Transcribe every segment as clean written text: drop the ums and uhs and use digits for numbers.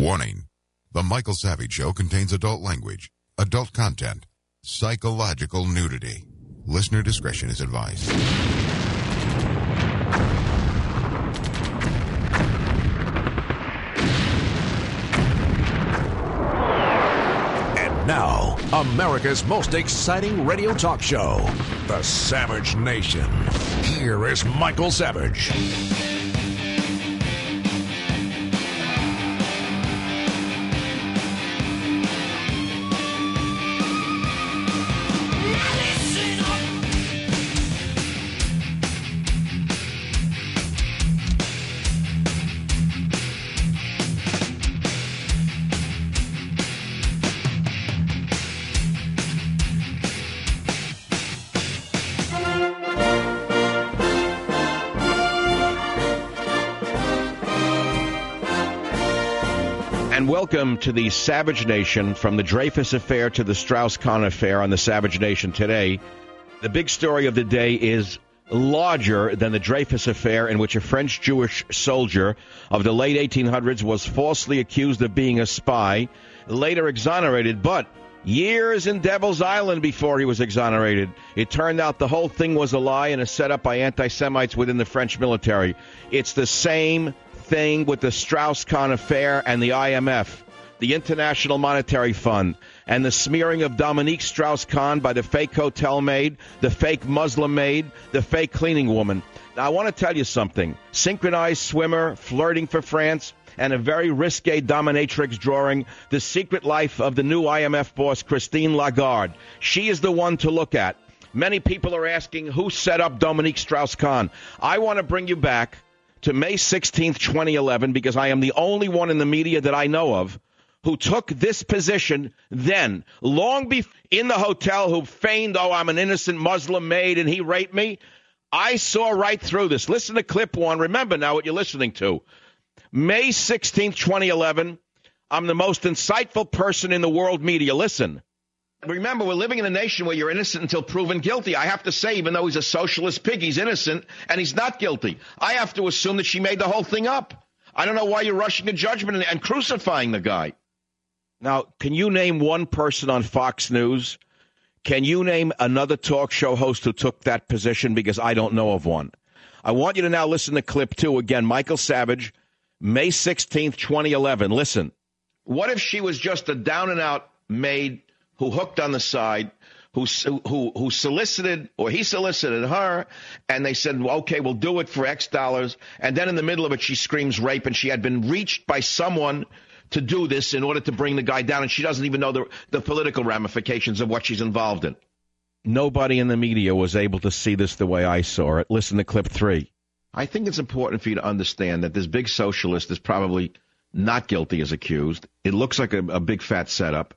Warning. The Michael Savage Show contains adult language, adult content, psychological nudity. Listener discretion is advised. And now, America's most exciting radio talk show, The Savage Nation. Here is Michael Savage. Welcome to the Savage Nation, from the Dreyfus Affair to the Strauss-Kahn Affair on the Savage Nation today. The big story of the day is larger than the Dreyfus Affair, in which a French Jewish soldier of the late 1800s was falsely accused of being a spy, later exonerated, but years in Devil's Island before he was exonerated. It turned out the whole thing was a lie and a setup by anti-Semites within the French military. It's the same thing with the Strauss-Kahn Affair and the IMF, the International Monetary Fund, and the smearing of Dominique Strauss-Kahn by the fake hotel maid, the fake Muslim maid, the fake cleaning woman. Now, I want to tell you something. Synchronized swimmer, flirting for France, and a very risque dominatrix drawing the secret life of the new IMF boss, Christine Lagarde. She is the one to look at. Many people are asking who set up Dominique Strauss-Kahn. I want to bring you back to May 16th, 2011, because I am the only one in the media that I know of who took this position then, long before, in the hotel, who feigned, oh, I'm an innocent Muslim maid and he raped me. I saw right through this. Listen to clip one. Remember now what you're listening to. May 16th, 2011, I'm the most insightful person in the world media. Listen. Remember, we're living in a nation where you're innocent until proven guilty. I have to say, even though he's a socialist pig, he's innocent and he's not guilty. I have to assume that she made the whole thing up. I don't know why you're rushing to judgment and crucifying the guy. Now, can you name one person on Fox News? Can you name another talk show host who took that position? Because I don't know of one. I want you to now listen to clip two. Again, Michael Savage, May 16th, 2011. Listen. What if she was just a down-and-out maid who hooked on the side, who solicited, or he solicited her, and they said, well, okay, we'll do it for X dollars, and then in the middle of it, she screams rape, and she had been reached by someone to do this in order to bring the guy down, and she doesn't even know the political ramifications of what she's involved in. Nobody in the media was able to see this the way I saw it. Listen to clip three. I think it's important for you to understand that this big socialist is probably not guilty as accused. It looks like a big fat setup.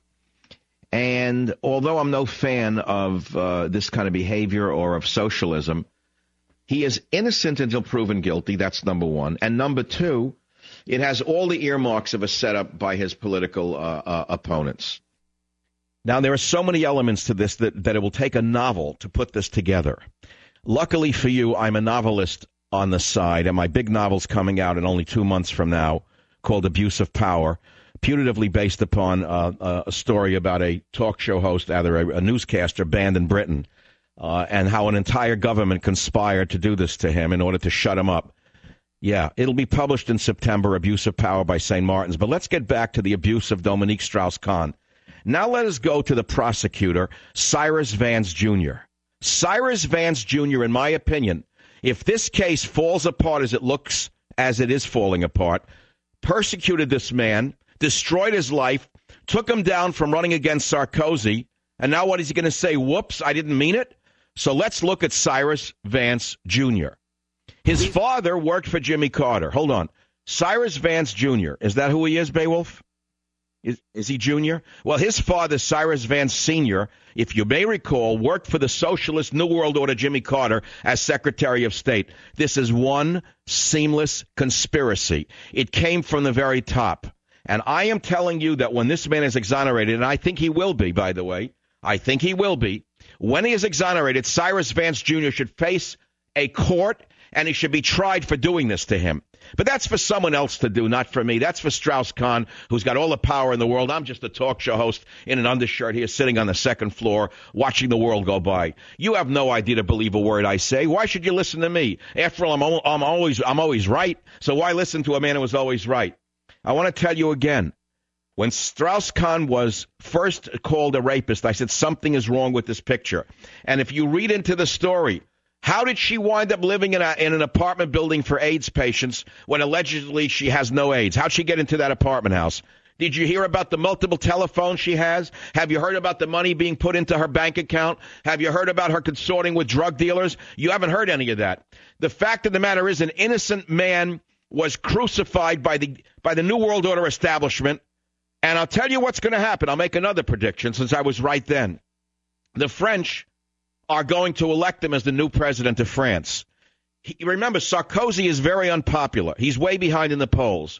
And although I'm no fan of this kind of behavior or of socialism, he is innocent until proven guilty. That's number one. And number two, it has all the earmarks of a setup by his political opponents. Now, there are so many elements to this that it will take a novel to put this together. Luckily for you, I'm a novelist on the side, and my big novel's coming out in only 2 months from now, called Abuse of Power, putatively based upon a story about a talk show host, either a newscaster banned in Britain, and how an entire government conspired to do this to him in order to shut him up. Yeah, it'll be published in September, Abuse of Power by St. Martin's. But let's get back to the abuse of Dominique Strauss-Kahn. Now let us go to the prosecutor, Cyrus Vance Jr. Cyrus Vance Jr., in my opinion, if this case falls apart as it looks as it is falling apart, persecuted this man, destroyed his life, took him down from running against Sarkozy, and now what is he going to say? Whoops, I didn't mean it? So let's look at Cyrus Vance Jr. His father worked for Jimmy Carter. Hold on. Cyrus Vance Jr., is that who he is, Beowulf? Is he Junior? Well, his father, Cyrus Vance Sr., if you may recall, worked for the socialist New World Order Jimmy Carter as Secretary of State. This is one seamless conspiracy. It came from the very top. And I am telling you that when this man is exonerated, and I think he will be, by the way, I think he will be, when he is exonerated, Cyrus Vance Jr. should face a court and he should be tried for doing this to him. But that's for someone else to do, not for me. That's for Strauss-Kahn, who's got all the power in the world. I'm just a talk show host in an undershirt here, sitting on the second floor, watching the world go by. You have no idea to believe a word I say. Why should you listen to me? After all, I'm always right. So why listen to a man who was always right? I want to tell you again. When Strauss-Kahn was first called a rapist, I said something is wrong with this picture. And if you read into the story, how did she wind up living in an apartment building for AIDS patients when allegedly she has no AIDS? How'd she get into that apartment house? Did you hear about the multiple telephones she has? Have you heard about the money being put into her bank account? Have you heard about her consorting with drug dealers? You haven't heard any of that. The fact of the matter is an innocent man was crucified by the New World Order establishment. And I'll tell you what's going to happen. I'll make another prediction since I was right then. The French are going to elect him as the new president of France. Remember, Sarkozy is very unpopular. He's way behind in the polls.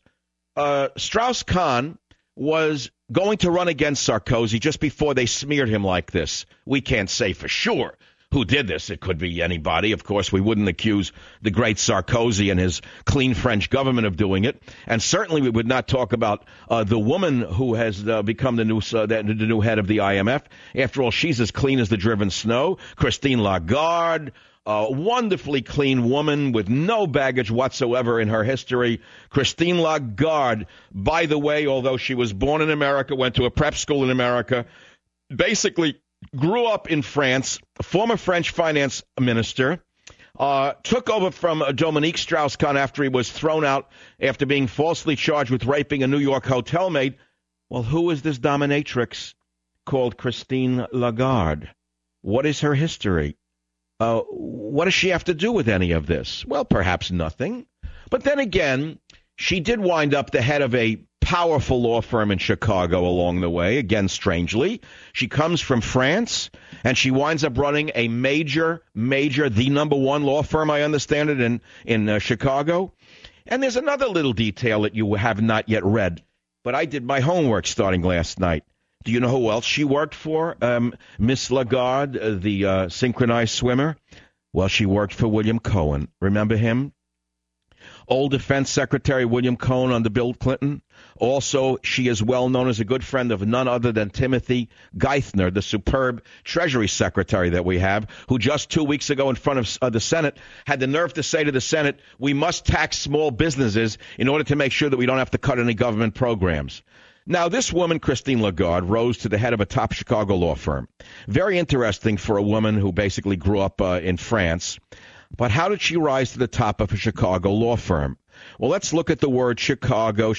Strauss-Kahn was going to run against Sarkozy just before they smeared him like this. We can't say for sure who did this. It could be anybody. Of course, we wouldn't accuse the great Sarkozy and his clean French government of doing it. And certainly we would not talk about the woman who has become the new head of the IMF. After all, she's as clean as the driven snow. Christine Lagarde, a wonderfully clean woman with no baggage whatsoever in her history. Christine Lagarde, by the way, although she was born in America, went to a prep school in America, basically grew up in France, former French finance minister, took over from Dominique Strauss-Kahn after he was thrown out after being falsely charged with raping a New York hotel maid. Well, who is this dominatrix called Christine Lagarde? What is her history? What does she have to do with any of this? Well, perhaps nothing. But then again, she did wind up the head of a powerful law firm in Chicago along the way, again, strangely. She comes from France, and she winds up running a major, the number one law firm, I understand it, in Chicago. And there's another little detail that you have not yet read, but I did my homework starting last night. Do you know who else she worked for, Miss Lagarde, the synchronized swimmer? Well, she worked for William Cohen. Remember him? Old Defense Secretary William Cohen under Bill Clinton. Also, she is well known as a good friend of none other than Timothy Geithner, the superb Treasury Secretary that we have, who just 2 weeks ago in front of the Senate had the nerve to say to the Senate, we must tax small businesses in order to make sure that we don't have to cut any government programs. Now, this woman, Christine Lagarde, rose to the head of a top Chicago law firm. Very interesting for a woman who basically grew up in France. But how did she rise to the top of a Chicago law firm? Well, let's look at the word Chicago.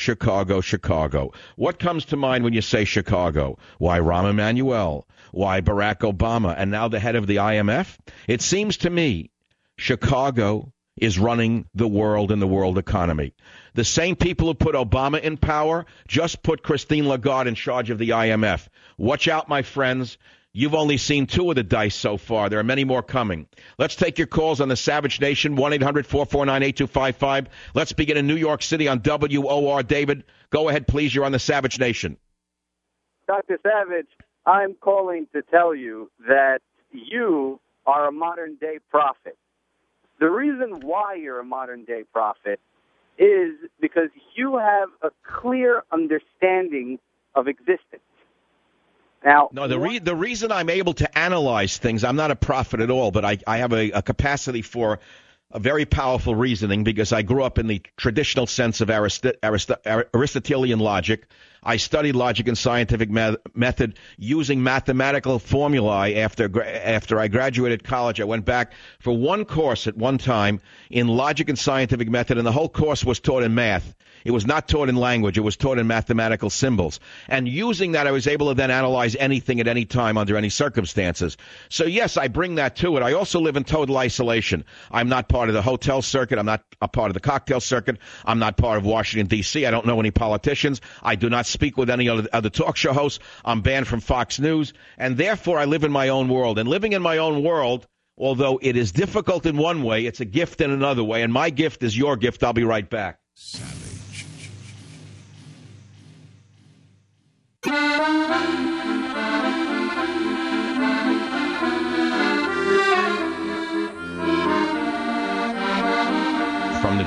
What comes to mind when you say Chicago? Why, Rahm Emanuel? Why, Barack Obama? And now the head of the IMF? It seems to me Chicago is running the world and the world economy. The same people who put Obama in power just put Christine Lagarde in charge of the IMF. Watch out, my friends. You've only seen two of the dice so far. There are many more coming. Let's take your calls on the Savage Nation, 1-800-449-8255. Let's begin in New York City on WOR. David, go ahead, please. You're on the Savage Nation. Dr. Savage, I'm calling to tell you that you are a modern-day prophet. The reason why you're a modern-day prophet is because you have a clear understanding of existence. Now, no, the reason I'm able to analyze things, I'm not a prophet at all, but I have a capacity for a very powerful reasoning because I grew up in the traditional sense of Aristotelian logic. I studied logic and scientific method using mathematical formulae after I graduated college. I went back for one course at one time in logic and scientific method, and the whole course was taught in math. It was not taught in language. It was taught in mathematical symbols. And using that, I was able to then analyze anything at any time under any circumstances. So, yes, I bring that to it. I also live in total isolation. I'm not part of the hotel circuit. I'm not a part of the cocktail circuit. I'm not part of Washington, D.C. I don't know any politicians. I do not speak with any other talk show hosts. I'm banned from Fox News. And therefore, I live in my own world. And living in my own world, although it is difficult in one way, it's a gift in another way. And my gift is your gift. I'll be right back. Savage.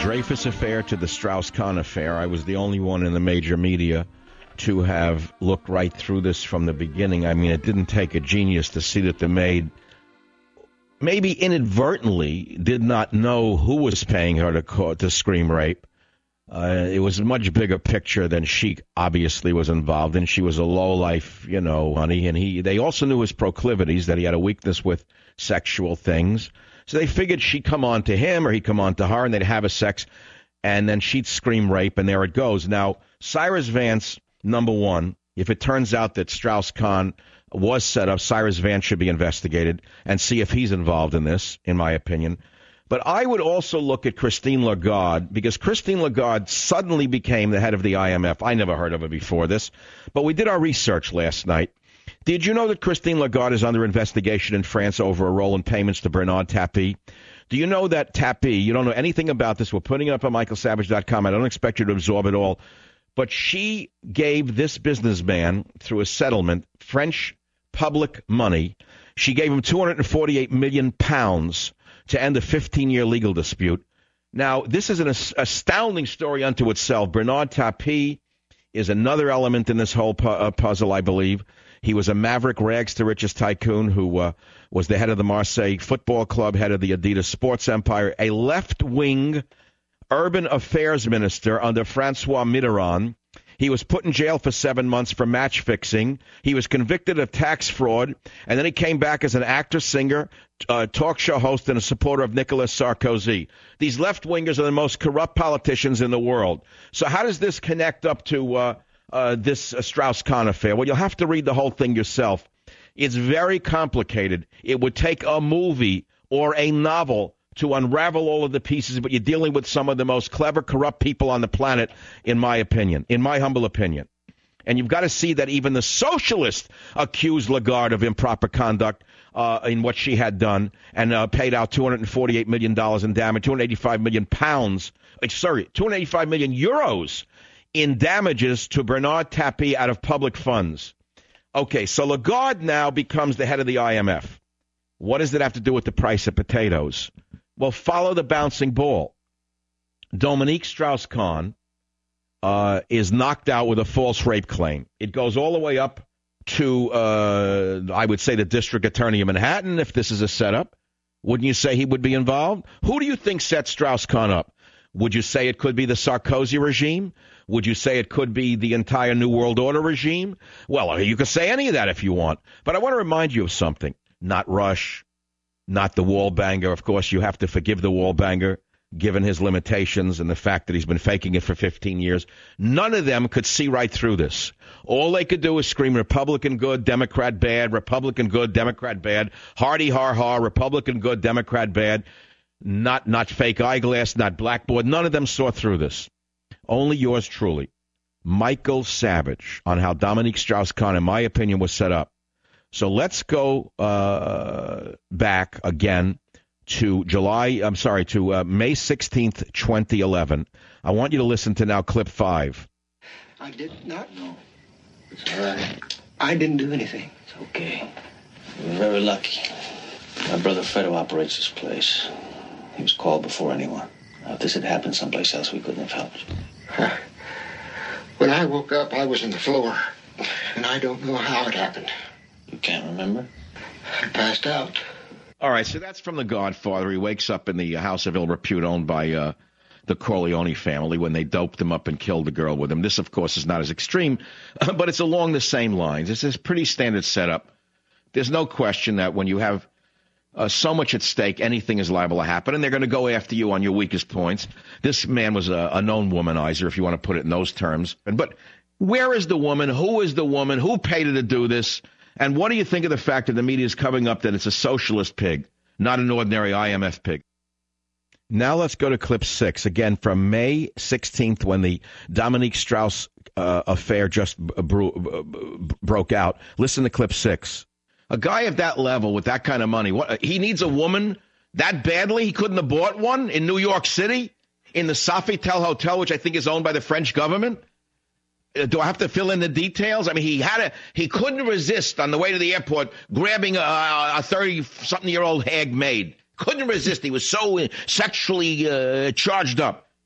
Dreyfus affair to the Strauss-Kahn affair, I was the only one in the major media to have looked right through this from the beginning. I mean, it didn't take a genius to see that the maid maybe inadvertently did not know who was paying her to scream rape. It was a much bigger picture than she obviously was involved in. She was a lowlife, honey, and they also knew his proclivities, that he had a weakness with sexual things. So they figured she'd come on to him or he'd come on to her, and they'd have a sex, and then she'd scream rape, and there it goes. Now, Cyrus Vance, number one, if it turns out that Strauss-Kahn was set up, Cyrus Vance should be investigated and see if he's involved in this, in my opinion. But I would also look at Christine Lagarde, because Christine Lagarde suddenly became the head of the IMF. I never heard of her before this, but we did our research last night. Did you know that Christine Lagarde is under investigation in France over a role in payments to Bernard Tapie? Do you know that Tapie, you don't know anything about this, we're putting it up on michaelsavage.com, I don't expect you to absorb it all, but she gave this businessman, through a settlement, French public money. She gave him £248 million to end a 15-year legal dispute. Now, this is an astounding story unto itself. Bernard Tapie is another element in this whole puzzle, I believe. He was a maverick rags-to-riches tycoon who was the head of the Marseille Football Club, head of the Adidas Sports Empire, a left-wing urban affairs minister under Francois Mitterrand. He was put in jail for 7 months for match fixing. He was convicted of tax fraud, and then he came back as an actor, singer, talk show host, and a supporter of Nicolas Sarkozy. These left-wingers are the most corrupt politicians in the world. So how does this connect up to this Strauss-Kahn affair? Well, you'll have to read the whole thing yourself. It's very complicated. It would take a movie or a novel to unravel all of the pieces, but you're dealing with some of the most clever, corrupt people on the planet, in my opinion, in my humble opinion. And you've got to see that even the socialists accused Lagarde of improper conduct in what she had done, and paid out $248 million in damage, 285 million pounds, 285 million euros in damages to Bernard Tapie out of public funds. Okay, so Lagarde now becomes the head of the IMF. What does it have to do with the price of potatoes? Well, follow the bouncing ball. Dominique Strauss-Kahn is knocked out with a false rape claim. It goes all the way up to, I would say, the district attorney of Manhattan, if this is a setup. Wouldn't you say he would be involved? Who do you think set Strauss-Kahn up? Would you say it could be the Sarkozy regime? Would you say it could be the entire New World Order regime? Well, you could say any of that if you want. But I want to remind you of something. Not Rush, not the wall banger. Of course, you have to forgive the wall banger, given his limitations and the fact that he's been faking it for 15 years. None of them could see right through this. All they could do is scream Republican good, Democrat bad, Republican good, Democrat bad, hardy har har, Republican good, Democrat bad, not fake eyeglass, not blackboard. None of them saw through this. Only yours truly, Michael Savage, on how Dominique Strauss-Kahn, in my opinion, was set up. So let's go back again to May 16th, 2011. I want you to listen to now clip 5. I did not know. It's all right. I didn't do anything. It's okay. You're very lucky. My brother Fredo operates this place. He was called before anyone. Now, if this had happened someplace else, we couldn't have helped you. When I woke up, I was on the floor, and I don't know how it happened. You can't remember? I passed out. All right, so that's from The Godfather. He wakes up in the house of ill repute owned by the Corleone family when they doped him up and killed the girl with him. This, of course, is not as extreme, but it's along the same lines. It's a pretty standard setup. There's no question that when you have so much at stake, anything is liable to happen, and they're going to go after you on your weakest points. This man was a known womanizer, if you want to put it in those terms. But where is the woman? Who is the woman? Who paid her to do this? And what do you think of the fact that the media is covering up that it's a socialist pig, not an ordinary IMF pig? Now let's go to clip 6, again from May 16th, when the Dominique Strauss affair just broke out. Listen to clip 6. A guy of that level with that kind of money, he needs a woman that badly? He couldn't have bought one in New York City, in the Sofitel Hotel, which I think is owned by the French government? Do I have to fill in the details? I mean, he couldn't resist on the way to the airport grabbing a 30-something-year-old hag maid. Couldn't resist. He was so sexually charged up.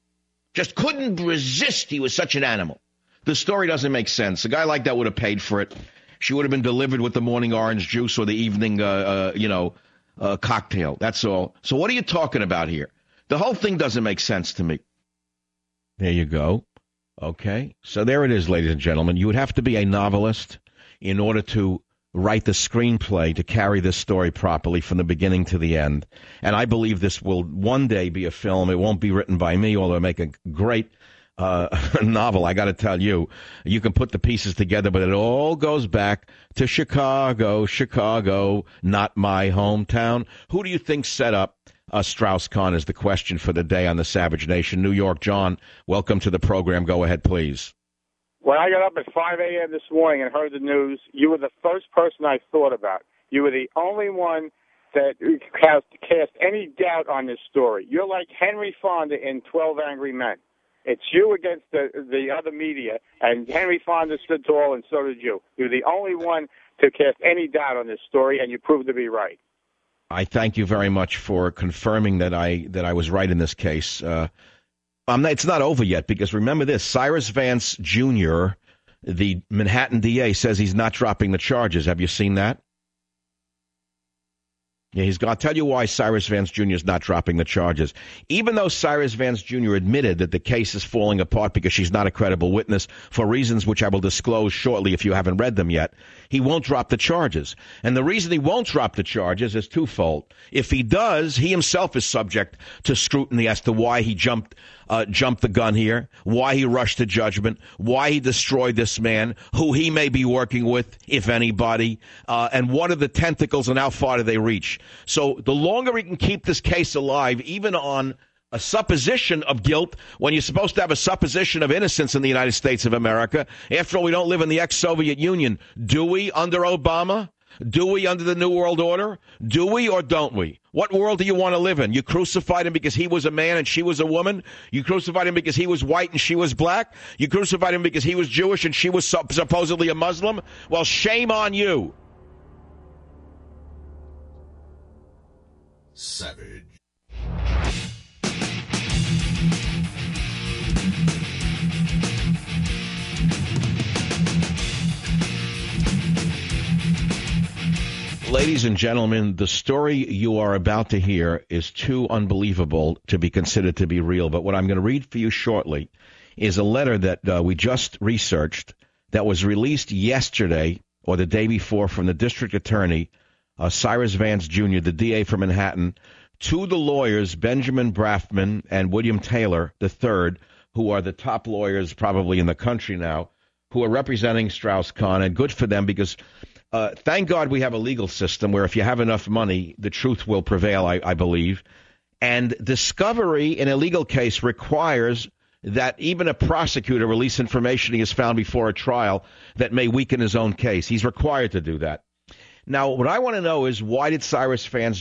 Just couldn't resist. He was such an animal. The story doesn't make sense. A guy like that would have paid for it. She would have been delivered with the morning orange juice or the evening, cocktail. That's all. So what are you talking about here? The whole thing doesn't make sense to me. There you go. Okay. So there it is, ladies and gentlemen. You would have to be a novelist in order to write the screenplay to carry this story properly from the beginning to the end. And I believe this will one day be a film. It won't be written by me, although I make a great novel. I got to tell you, you can put the pieces together, but it all goes back to Chicago, not my hometown. Who do you think set up Strauss-Kahn is the question for the day on the Savage Nation. New York, John, welcome to the program. Go ahead, please. When I got up at 5 a.m. this morning and heard the news, you were the first person I thought about. You were the only one that cast any doubt on this story. You're like Henry Fonda in 12 Angry Men. It's you against the other media, and Henry Fonda stood tall, and so did you. You're the only one to cast any doubt on this story, and you proved to be right. I thank you very much for confirming that I was right in this case. It's not over yet, because remember this, Cyrus Vance Jr., the Manhattan DA, says he's not dropping the charges. Have you seen that? Yeah, I'll tell you why Cyrus Vance Jr. is not dropping the charges. Even though Cyrus Vance Jr. admitted that the case is falling apart because she's not a credible witness for reasons which I will disclose shortly if you haven't read them yet, he won't drop the charges. And the reason he won't drop the charges is twofold. If he does, he himself is subject to scrutiny as to why he jumped the gun here, why he rushed to judgment, why he destroyed this man, who he may be working with, if anybody, and what are the tentacles and how far do they reach. So the longer we can keep this case alive, even on a supposition of guilt, when you're supposed to have a supposition of innocence in the United States of America, after all, we don't live in the ex-Soviet Union. Do we under Obama? Do we under the New World Order? Do we or don't we? What world do you want to live in? You crucified him because he was a man and she was a woman? You crucified him because he was white and she was black? You crucified him because he was Jewish and she was supposedly a Muslim? Well, shame on you. Savage. Ladies and gentlemen, the story you are about to hear is too unbelievable to be considered to be real. But what I'm going to read for you shortly is a letter that we just researched that was released yesterday or the day before from the district attorney, Cyrus Vance Jr., the DA from Manhattan, to the lawyers Benjamin Brafman and William Taylor III, who are the top lawyers probably in the country now, who are representing Strauss-Kahn. And good for them, because thank God we have a legal system where if you have enough money, the truth will prevail, I believe. And discovery in a legal case requires that even a prosecutor release information he has found before a trial that may weaken his own case. He's required to do that. Now, what I want to know is why did Cyrus Vance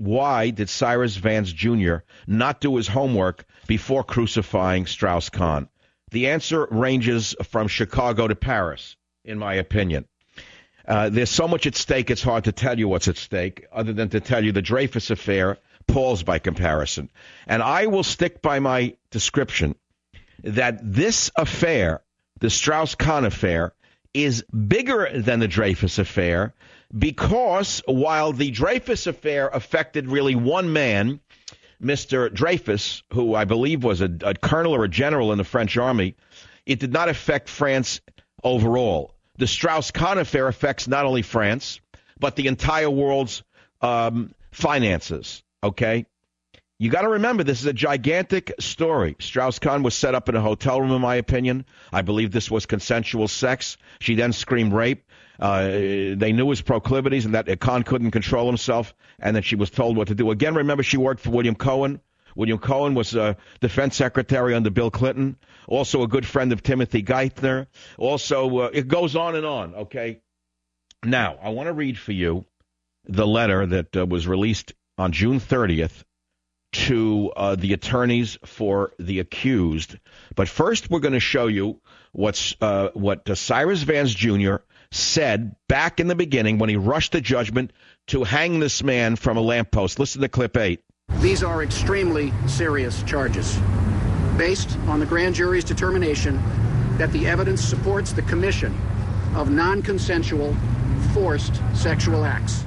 Jr. not do his homework before crucifying Strauss-Kahn? The answer ranges from Chicago to Paris, in my opinion. There's so much at stake, it's hard to tell you what's at stake, other than to tell you the Dreyfus affair palls by comparison. And I will stick by my description that this affair, the Strauss-Kahn affair, is bigger than the Dreyfus affair, because while the Dreyfus affair affected really one man, Mr. Dreyfus, who I believe was a colonel or a general in the French army, it did not affect France overall. The Strauss-Kahn affair affects not only France, but the entire world's finances, okay? You got to remember, this is a gigantic story. Strauss-Kahn was set up in a hotel room, in my opinion. I believe this was consensual sex. She then screamed rape. They knew his proclivities and that Kahn couldn't control himself and that she was told what to do. Again, remember, she worked for William Cohen. William Cohen was defense secretary under Bill Clinton, also a good friend of Timothy Geithner. Also, it goes on and on, okay? Now, I want to read for you the letter that was released on June 30th to the attorneys for the accused. But first, we're going to show you what Cyrus Vance Jr. said back in the beginning when he rushed to judgment to hang this man from a lamppost. Listen to clip 8. These are extremely serious charges. based on the grand jury's determination that the evidence supports the commission of non-consensual, forced sexual acts.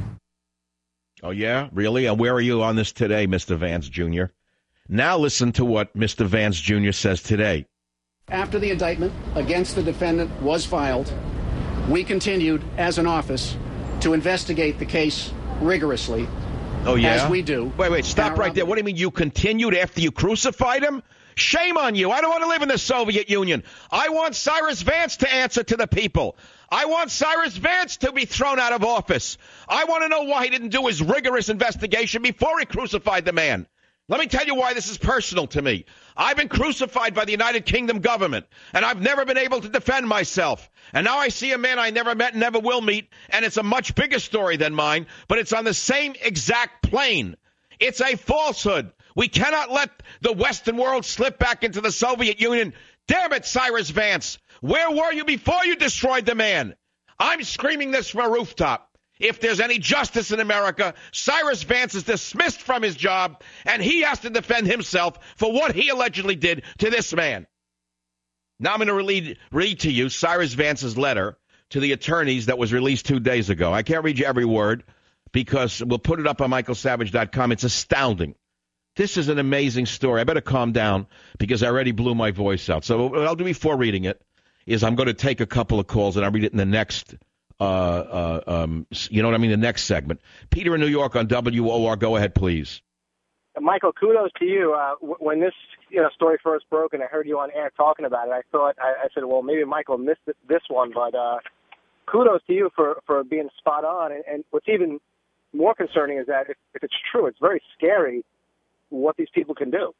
Oh, yeah? Really? And where are you on this today, Mr. Vance Jr.? Now listen to what Mr. Vance Jr. says today. After the indictment against the defendant was filed, we continued as an office to investigate the case rigorously. Oh, yeah? As we do. Wait, stop right there. What do you mean you continued after you crucified him? Shame on you. I don't want to live in the Soviet Union. I want Cyrus Vance to answer to the people. I want Cyrus Vance to be thrown out of office. I want to know why he didn't do his rigorous investigation before he crucified the man. Let me tell you why this is personal to me. I've been crucified by the United Kingdom government, and I've never been able to defend myself. And now I see a man I never met and never will meet, and it's a much bigger story than mine, but it's on the same exact plane. It's a falsehood. We cannot let the Western world slip back into the Soviet Union. Damn it, Cyrus Vance. Where were you before you destroyed the man? I'm screaming this from a rooftop. If there's any justice in America, Cyrus Vance is dismissed from his job, and he has to defend himself for what he allegedly did to this man. Now I'm going to read to you Cyrus Vance's letter to the attorneys that was released 2 days ago. I can't read you every word because we'll put it up on michaelsavage.com. It's astounding. This is an amazing story. I better calm down because I already blew my voice out. So what I'll do before reading it is I'm going to take a couple of calls, and I'll read it in the next you know what I mean? The next segment. Peter in New York on WOR. Go ahead, please. Michael, kudos to you. When this story first broke and I heard you on air talking about it, I said, well, maybe Michael missed this one, but kudos to you for being spot on. And what's even more concerning is that if it's true, it's very scary what these people can do.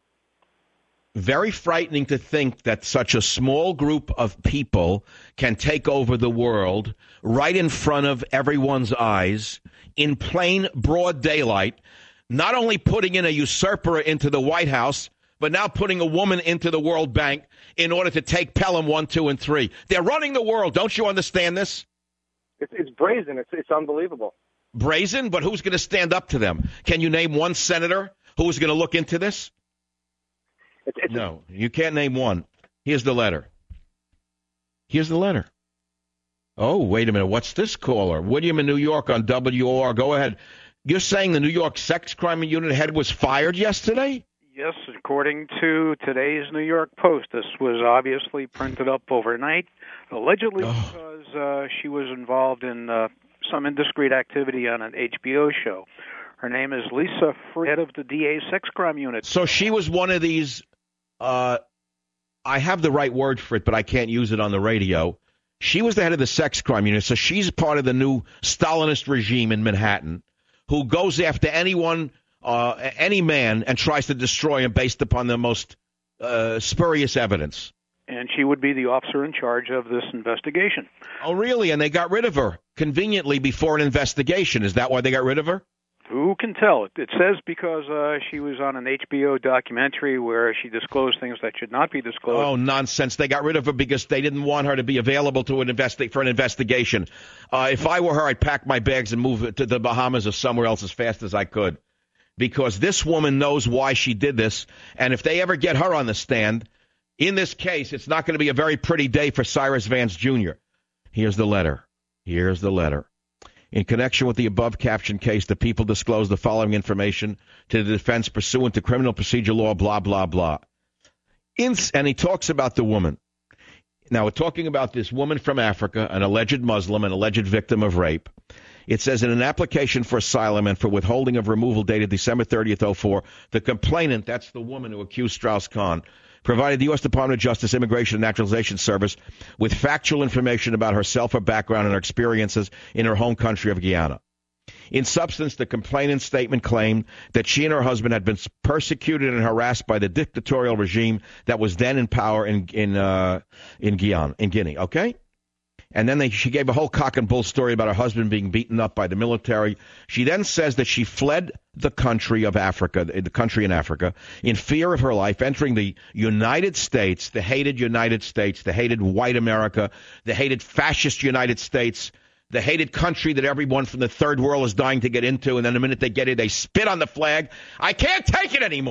Very frightening to think that such a small group of people can take over the world right in front of everyone's eyes in plain broad daylight, not only putting in a usurper into the White House, but now putting a woman into the World Bank in order to take Pelham 1, 2, and 3. They're running the world. Don't you understand this? It's brazen. It's unbelievable. Brazen? But who's going to stand up to them? Can you name one senator who is going to look into this? No, you can't name one. Here's the letter. Oh, wait a minute. What's this caller? William in New York on WOR. Go ahead. You're saying the New York sex crime unit head was fired yesterday? Yes, according to today's New York Post. This was obviously printed up overnight, allegedly because she was involved in some indiscreet activity on an HBO show. Her name is Lisa Free, head of the DA's sex crime unit. So she was one of these... I have the right word for it, but I can't use it on the radio. She was the head of the sex crime unit, so she's part of the new Stalinist regime in Manhattan who goes after anyone, any man, and tries to destroy him based upon the most spurious evidence. And she would be the officer in charge of this investigation. Oh, really? And they got rid of her conveniently before an investigation. Is that why they got rid of her? Who can tell? It says because she was on an HBO documentary where she disclosed things that should not be disclosed. Oh, nonsense. They got rid of her because they didn't want her to be available to for an investigation. If I were her, I'd pack my bags and move to the Bahamas or somewhere else as fast as I could. Because this woman knows why she did this. And if they ever get her on the stand, in this case, it's not going to be a very pretty day for Cyrus Vance Jr. Here's the letter. In connection with the above-captioned case, the people disclose the following information to the defense pursuant to criminal procedure law, blah, blah, blah. And he talks about the woman. Now, we're talking about this woman from Africa, an alleged Muslim, an alleged victim of rape. It says in an application for asylum and for withholding of removal dated December 30th, 2004, the complainant, that's the woman who accused Strauss-Kahn, provided the U.S. Department of Justice Immigration and Naturalization Service with factual information about herself, her background, and her experiences in her home country of Guyana. In substance, the complainant's statement claimed that she and her husband had been persecuted and harassed by the dictatorial regime that was then in power in Guinea. Okay? And then she gave a whole cock and bull story about her husband being beaten up by the military. She then says that she fled the country of Africa, the country in Africa, in fear of her life, entering the United States, the hated United States, the hated white America, the hated fascist United States, the hated country that everyone from the third world is dying to get into. And then the minute they get it, they spit on the flag. I can't take it anymore.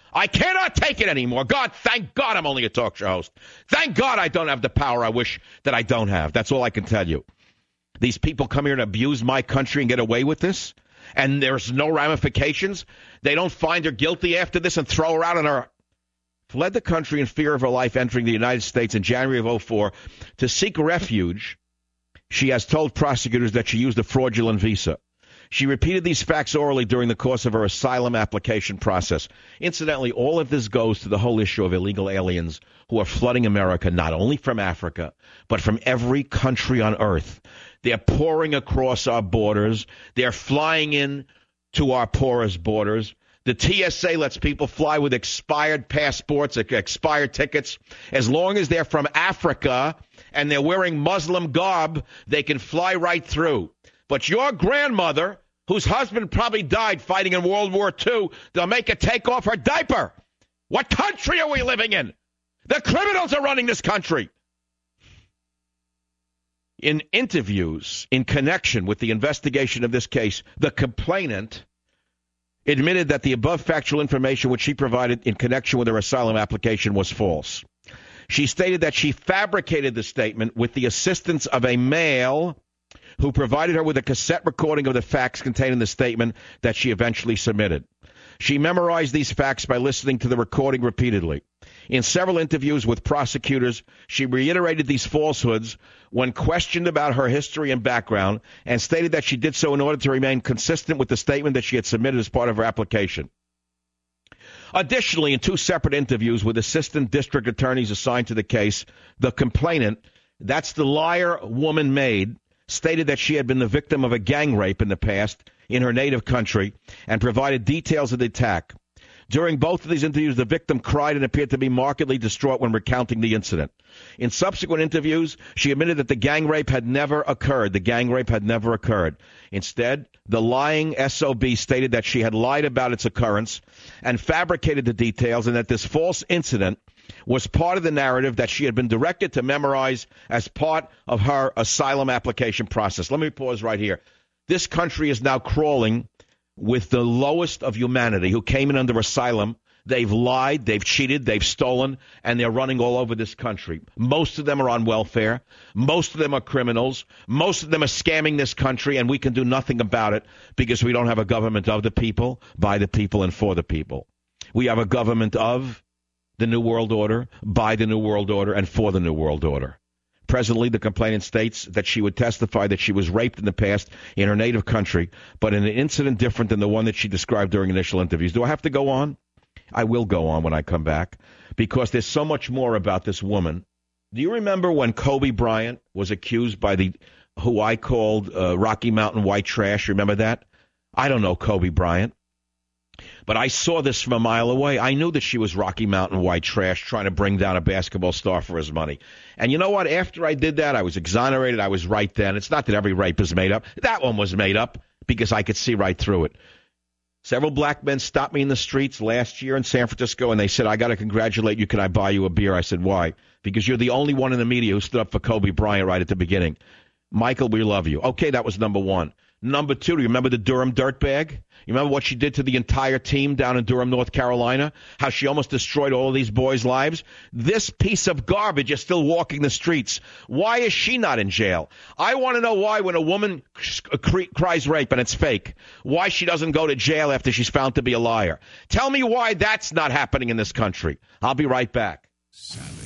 I cannot take it anymore. God, thank God I'm only a talk show host. Thank God I don't have the power I wish that I don't have. That's all I can tell you. These people come here and abuse my country and get away with this, and there's no ramifications. They don't find her guilty after this and throw her out on her. Fled the country in fear of her life, entering the United States in January of 2004 to seek refuge. She has told prosecutors that she used a fraudulent visa. She repeated these facts orally during the course of her asylum application process. Incidentally, all of this goes to the whole issue of illegal aliens who are flooding America, not only from Africa, but from every country on earth. They're pouring across our borders. They're flying in to our porous borders. The TSA lets people fly with expired passports, expired tickets. As long as they're from Africa and they're wearing Muslim garb, they can fly right through. But your grandmother, whose husband probably died fighting in World War II, they'll make her take off her diaper. What country are we living in? The criminals are running this country. In interviews in connection with the investigation of this case, the complainant admitted that the above factual information which she provided in connection with her asylum application was false. She stated that she fabricated the statement with the assistance of a male who provided her with a cassette recording of the facts contained in the statement that she eventually submitted. She memorized these facts by listening to the recording repeatedly. In several interviews with prosecutors, she reiterated these falsehoods when questioned about her history and background, and stated that she did so in order to remain consistent with the statement that she had submitted as part of her application. Additionally, in two separate interviews with assistant district attorneys assigned to the case, the complainant, that's the liar woman maid, stated that she had been the victim of a gang rape in the past in her native country and provided details of the attack. During both of these interviews, the victim cried and appeared to be markedly distraught when recounting the incident. In subsequent interviews, she admitted that the gang rape had never occurred. The gang rape had never occurred. Instead, the lying SOB stated that she had lied about its occurrence and fabricated the details, and that this false incident was part of the narrative that she had been directed to memorize as part of her asylum application process. Let me pause right here. This country is now crawling with the lowest of humanity who came in under asylum. They've lied, they've cheated, they've stolen, and they're running all over this country. Most of them are on welfare. Most of them are criminals. Most of them are scamming this country, and we can do nothing about it because we don't have a government of the people, by the people, and for the people. We have a government of the New World Order, by the New World Order, and for the New World Order. Presently, the complainant states that she would testify that she was raped in the past in her native country, but in an incident different than the one that she described during initial interviews. Do I have to go on? I will go on when I come back, because there's so much more about this woman. Do you remember when Kobe Bryant was accused by who I called Rocky Mountain white trash? Remember that? I don't know Kobe Bryant, but I saw this from a mile away. I knew that she was Rocky Mountain white trash trying to bring down a basketball star for his money. And you know what? After I did that, I was exonerated. I was right then. It's not that every rape is made up. That one was made up because I could see right through it. Several black men stopped me in the streets last year in San Francisco, and they said, I got to congratulate you. Can I buy you a beer? I said, why? Because you're the only one in the media who stood up for Kobe Bryant right at the beginning. Michael, we love you. Okay, that was number one. Number two, do you remember the Durham dirtbag? You remember what she did to the entire team down in Durham, North Carolina? How she almost destroyed all these boys' lives? This piece of garbage is still walking the streets. Why is she not in jail? I want to know why, when a woman cries rape and it's fake, why she doesn't go to jail after she's found to be a liar. Tell me why that's not happening in this country. I'll be right back. Savage.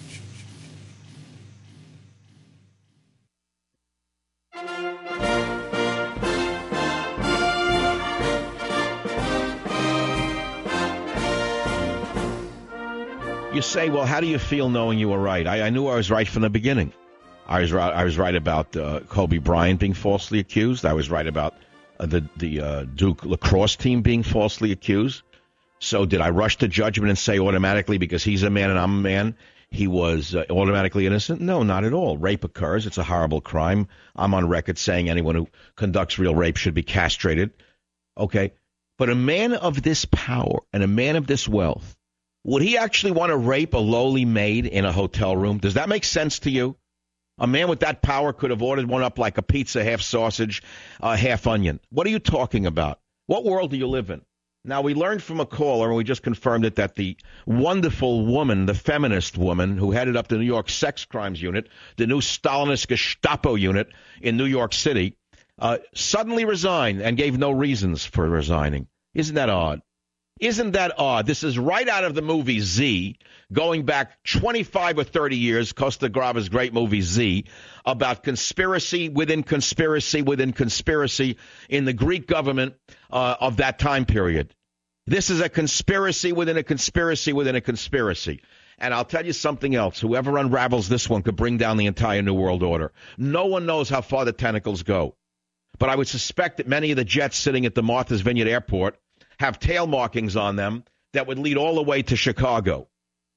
You say, well, how do you feel knowing you were right? I knew I was right from the beginning. I was right about Kobe Bryant being falsely accused. I was right about the Duke lacrosse team being falsely accused. So did I rush to judgment and say automatically because he's a man and I'm a man, he was automatically innocent? No, not at all. Rape occurs. It's a horrible crime. I'm on record saying anyone who conducts real rape should be castrated. Okay. But a man of this power and a man of this wealth, would he actually want to rape a lowly maid in a hotel room? Does that make sense to you? A man with that power could have ordered one up like a pizza, half sausage, half onion. What are you talking about? What world do you live in? Now, we learned from a caller, and we just confirmed it, that the wonderful woman, the feminist woman who headed up the New York sex crimes unit, the new Stalinist Gestapo unit in New York City, suddenly resigned and gave no reasons for resigning. Isn't that odd? Isn't that odd? This is right out of the movie Z, going back 25 or 30 years, Costa Grava's great movie Z, about conspiracy within conspiracy within conspiracy in the Greek government of that time period. This is a conspiracy within a conspiracy within a conspiracy. And I'll tell you something else. Whoever unravels this one could bring down the entire New World Order. No one knows how far the tentacles go. But I would suspect that many of the jets sitting at the Martha's Vineyard Airport have tail markings on them that would lead all the way to Chicago.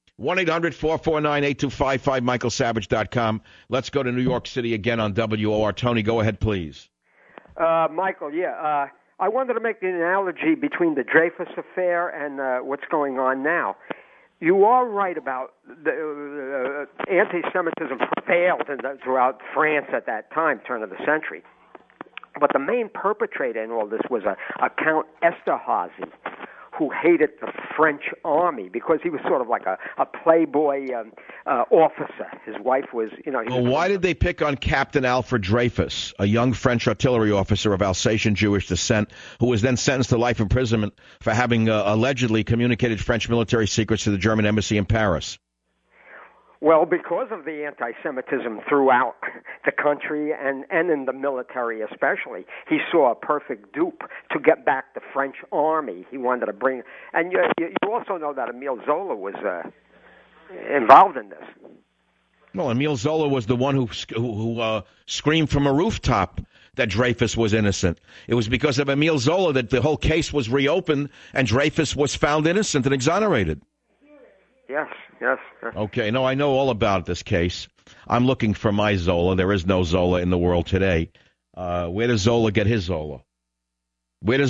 1-800-449-8255, michaelsavage.com. Let's go to New York City again on WOR. Tony, go ahead, please. Michael, I wanted to make the analogy between the Dreyfus affair and what's going on now. You are right about the anti-Semitism prevailed throughout France at that time, turn of the century. But the main perpetrator in all this was a Count Esterhazy, who hated the French army because he was sort of like a playboy officer. His wife was, why did they pick on Captain Alfred Dreyfus, a young French artillery officer of Alsatian Jewish descent, who was then sentenced to life imprisonment for having allegedly communicated French military secrets to the German embassy in Paris? Well, because of the anti-Semitism throughout the country and in the military especially, he saw a perfect dupe to get back the French army. He wanted to bring... And you also know that Emile Zola was involved in this. Well, Emile Zola was the one who screamed from a rooftop that Dreyfus was innocent. It was because of Emile Zola that the whole case was reopened and Dreyfus was found innocent and exonerated. Yes. Okay, no, I know all about this case. I'm looking for my Zola. There is no Zola in the world today. Where does Zola get his Zola? Who's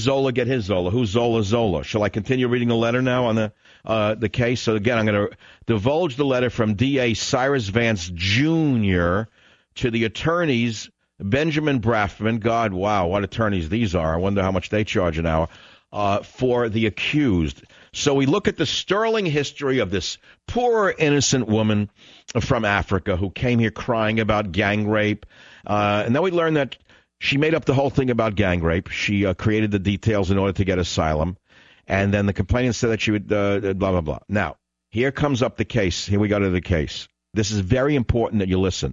Zola? Shall I continue reading the letter now on the case? So, again, I'm going to divulge the letter from D.A. Cyrus Vance Jr. to the attorneys, Benjamin Braffman. God, wow, what attorneys these are. I wonder how much they charge an hour. For the accused. So we look at the sterling history of this poor, innocent woman from Africa who came here crying about gang rape. And then we learn that she made up the whole thing about gang rape. She created the details in order to get asylum. And then the complainant said that she would blah, blah, blah. Now, here comes up the case. Here we go to the case. This is very important that you listen.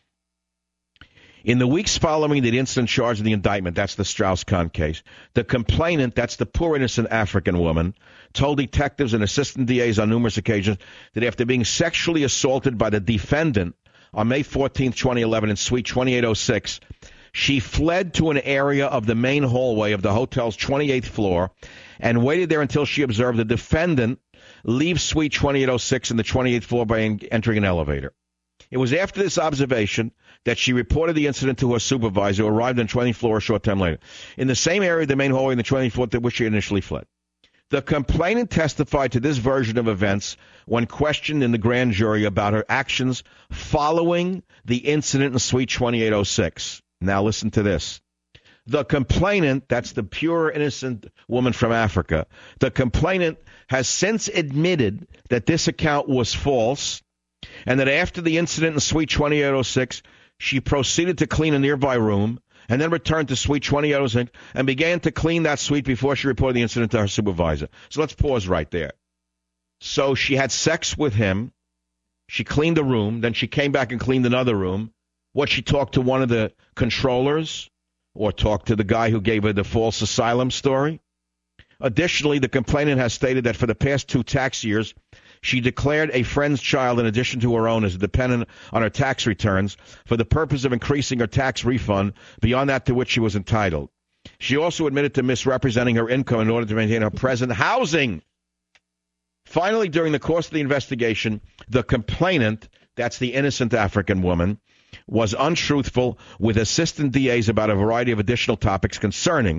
In the weeks following the incident charged in the indictment, that's the Strauss-Kahn case, the complainant, that's the poor innocent African woman, told detectives and assistant DAs on numerous occasions that after being sexually assaulted by the defendant on May 14, 2011 in Suite 2806, she fled to an area of the main hallway of the hotel's 28th floor and waited there until she observed the defendant leave Suite 2806 in the 28th floor by entering an elevator. It was after this observation that she reported the incident to her supervisor, who arrived on the 20th floor a short time later, in the same area of the main hallway in the 20th floor to which she initially fled. The complainant testified to this version of events when questioned in the grand jury about her actions following the incident in Suite 2806. Now listen to this. The complainant, that's the pure, innocent woman from Africa, the complainant has since admitted that this account was false and that after the incident in Suite 2806, she proceeded to clean a nearby room and then returned to Suite 2806 and began to clean that suite before she reported the incident to her supervisor. So let's pause right there. So she had sex with him. She cleaned a room. Then she came back and cleaned another room. What, she talked to one of the controllers or talked to the guy who gave her the false asylum story? Additionally, the complainant has stated that for the past 2 tax years, she declared a friend's child in addition to her own as a dependent on her tax returns for the purpose of increasing her tax refund beyond that to which she was entitled. She also admitted to misrepresenting her income in order to maintain her present housing. Finally, during the course of the investigation, the complainant, that's the innocent African woman, was untruthful with assistant DAs about a variety of additional topics concerning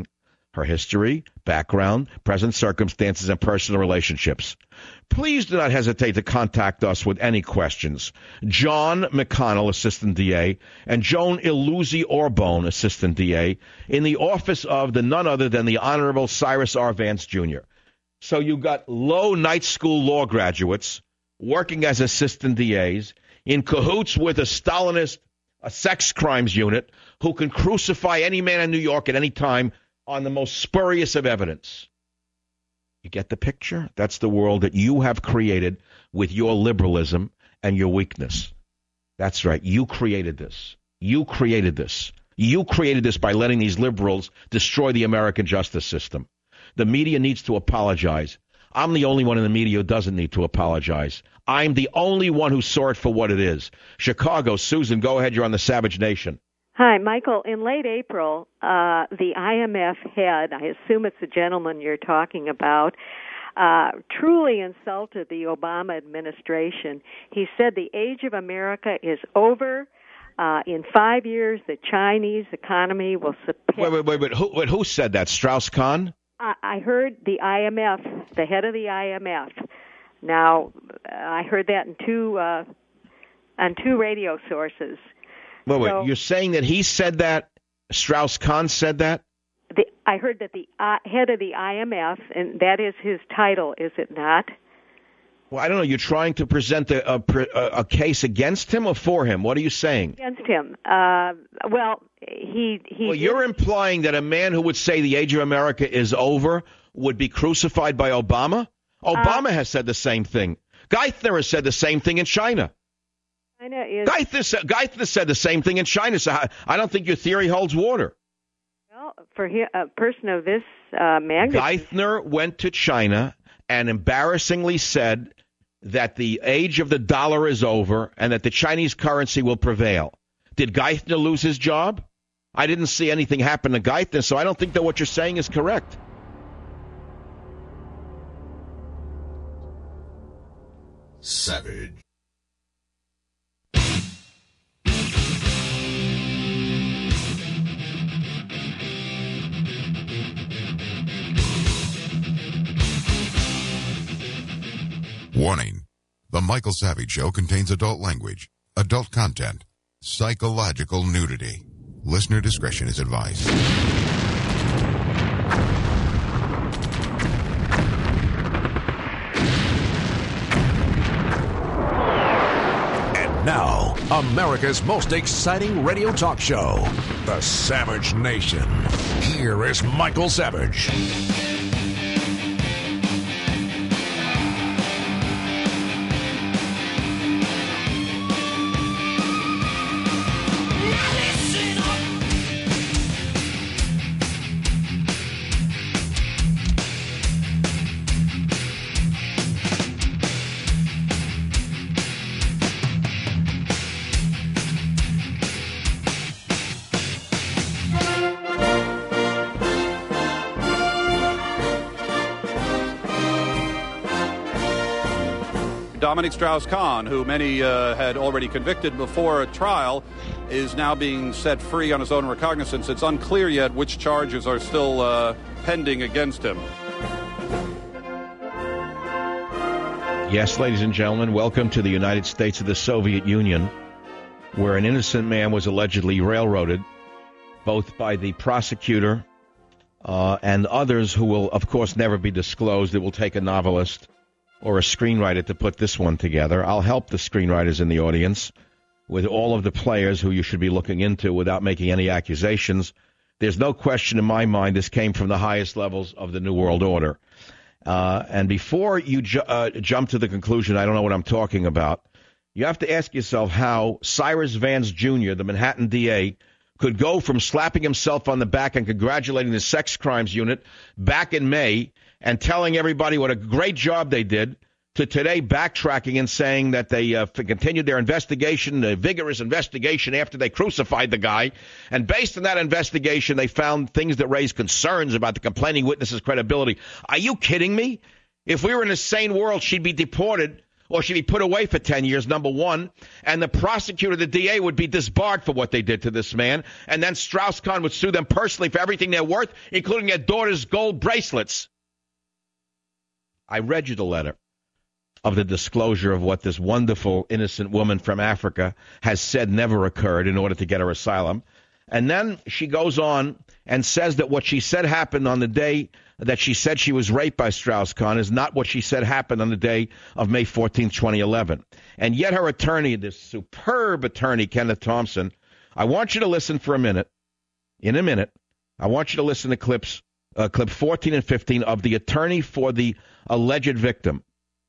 her history, background, present circumstances, and personal relationships. Please do not hesitate to contact us with any questions. John McConnell, Assistant DA, and Joan Iluzzi-Orbone, Assistant DA, in the office of the none other than the Honorable Cyrus R. Vance, Jr. So you got low night school law graduates working as assistant DAs in cahoots with a Stalinist sex crimes unit who can crucify any man in New York at any time on the most spurious of evidence. You get the picture? That's the world that you have created with your liberalism and your weakness. That's right. You created this. You created this. You created this by letting these liberals destroy the American justice system. The media needs to apologize. I'm the only one in the media who doesn't need to apologize. I'm the only one who saw it for what it is. Chicago, Susan, go ahead. You're on the Savage Nation. Hi, Michael. In late April, the IMF head, I assume it's the gentleman you're talking about, truly insulted the Obama administration. He said the age of America is over. In 5 years, the Chinese economy will surpass... Wait. Who said that? Strauss-Kahn? I heard the IMF, the head of the IMF. Now, I heard that on two radio sources. Wait, you're saying that he said that? Strauss-Kahn said that? I heard that the head of the IMF, and that is his title, is it not? Well, I don't know. You're trying to present a case against him or for him? What are you saying? Against him. Well, you're implying that a man who would say the age of America is over would be crucified by Obama? Obama has said the same thing. Geithner has said the same thing in China. Geithner said the same thing in China, so I don't think your theory holds water. Well, for a person of this magnitude... Geithner went to China and embarrassingly said that the age of the dollar is over and that the Chinese currency will prevail. Did Geithner lose his job? I didn't see anything happen to Geithner, so I don't think that what you're saying is correct. Savage. Warning. The Michael Savage Show contains adult language, adult content, psychological nudity. Listener discretion is advised. And now, America's most exciting radio talk show, The Savage Nation. Here is Michael Savage. Dominic Strauss-Kahn, who many had already convicted before a trial, is now being set free on his own recognizance. It's unclear yet which charges are still pending against him. Yes, ladies and gentlemen, welcome to the United States of the Soviet Union, where an innocent man was allegedly railroaded, both by the prosecutor and others who will, of course, never be disclosed. It will take a novelist or a screenwriter to put this one together. I'll help the screenwriters in the audience with all of the players who you should be looking into without making any accusations. There's no question in my mind this came from the highest levels of the New World Order. And before you jump to the conclusion, I don't know what I'm talking about, you have to ask yourself how Cyrus Vance Jr., the Manhattan DA, could go from slapping himself on the back and congratulating the sex crimes unit back in May and telling everybody what a great job they did, to today backtracking and saying that they continued their investigation, a vigorous investigation after they crucified the guy. And based on that investigation, they found things that raised concerns about the complaining witness's credibility. Are you kidding me? If we were in a sane world, she'd be deported or she'd be put away for 10 years, number one, and the prosecutor, the DA, would be disbarred for what they did to this man, and then Strauss-Kahn would sue them personally for everything they're worth, including their daughter's gold bracelets. I read you the letter of the disclosure of what this wonderful, innocent woman from Africa has said never occurred in order to get her asylum. And then she goes on and says that what she said happened on the day that she said she was raped by Strauss-Kahn is not what she said happened on the day of May 14, 2011. And yet her attorney, this superb attorney, Kenneth Thompson, I want you to listen for a minute. In a minute, I want you to listen to clip 14 and 15 of the attorney for the alleged victim.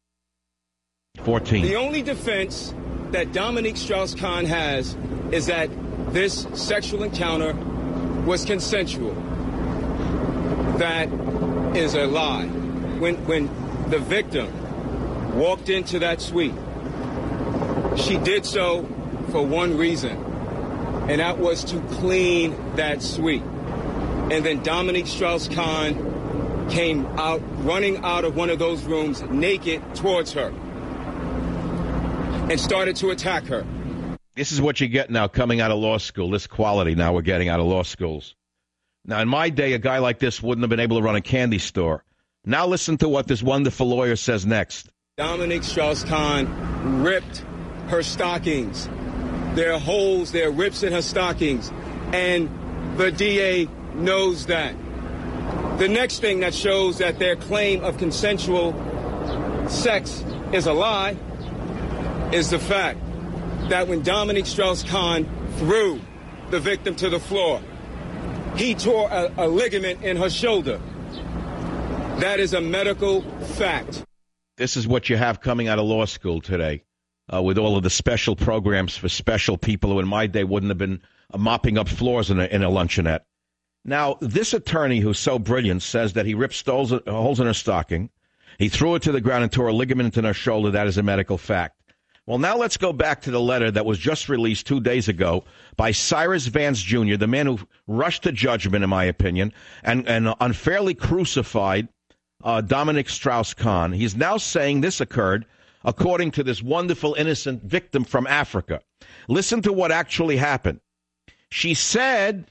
14. The only defense that Dominique Strauss-Kahn has is that this sexual encounter was consensual. That is a lie. When the victim walked into that suite, she did so for one reason, and that was to clean that suite. And then Dominique Strauss-Kahn came out, running out of one of those rooms naked towards her and started to attack her. This is what you get now coming out of law school, this quality now we're getting out of law schools. Now, in my day, a guy like this wouldn't have been able to run a candy store. Now listen to what this wonderful lawyer says next. Dominique Strauss-Kahn ripped her stockings. There are holes, there are rips in her stockings, and the DA knows that. The next thing that shows that their claim of consensual sex is a lie is the fact that when Dominique Strauss-Kahn threw the victim to the floor, he tore a ligament in her shoulder. That is a medical fact. This is what you have coming out of law school today, with all of the special programs for special people who in my day wouldn't have been mopping up floors in a luncheonette. Now, this attorney who's so brilliant says that he ripped holes in her stocking, he threw it to the ground and tore a ligament in her shoulder. That is a medical fact. Well, now let's go back to the letter that was just released 2 days ago by Cyrus Vance Jr., the man who rushed to judgment, in my opinion, and unfairly crucified Dominique Strauss-Kahn. He's now saying this occurred according to this wonderful, innocent victim from Africa. Listen to what actually happened. She said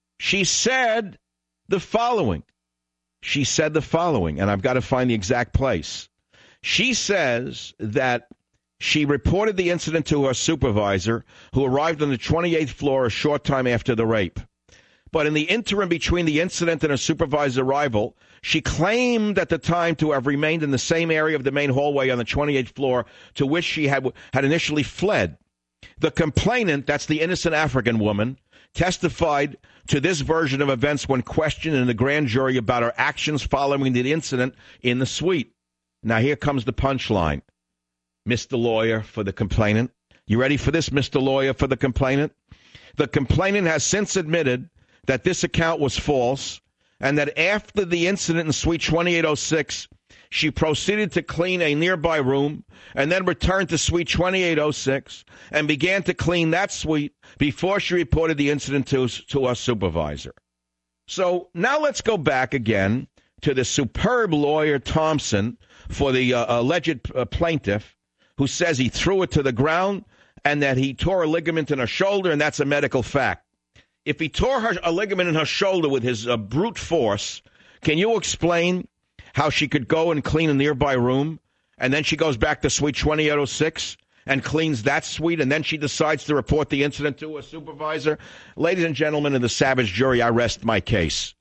the following. She said the following, and I've got to find the exact place. She says that she reported the incident to her supervisor, who arrived on the 28th floor a short time after the rape. But in the interim between the incident and her supervisor's arrival, she claimed at the time to have remained in the same area of the main hallway on the 28th floor to which she had initially fled. The complainant, that's the innocent African woman, testified to this version of events when questioned in the grand jury about her actions following the incident in the suite. Now here comes the punchline. Mr. Lawyer for the complainant. You ready for this, Mr. Lawyer for the complainant? The complainant has since admitted that this account was false and that after the incident in Suite 2806, she proceeded to clean a nearby room and then returned to Suite 2806 and began to clean that suite before she reported the incident to her supervisor. So now let's go back again to the superb lawyer Thompson for the alleged plaintiff, who says he threw it to the ground and that he tore a ligament in her shoulder, and that's a medical fact. If he tore a ligament in her shoulder with his brute force, can you explain how she could go and clean a nearby room, and then she goes back to Suite 2806 and cleans that suite, and then she decides to report the incident to her supervisor? Ladies and gentlemen of the Savage jury, I rest my case.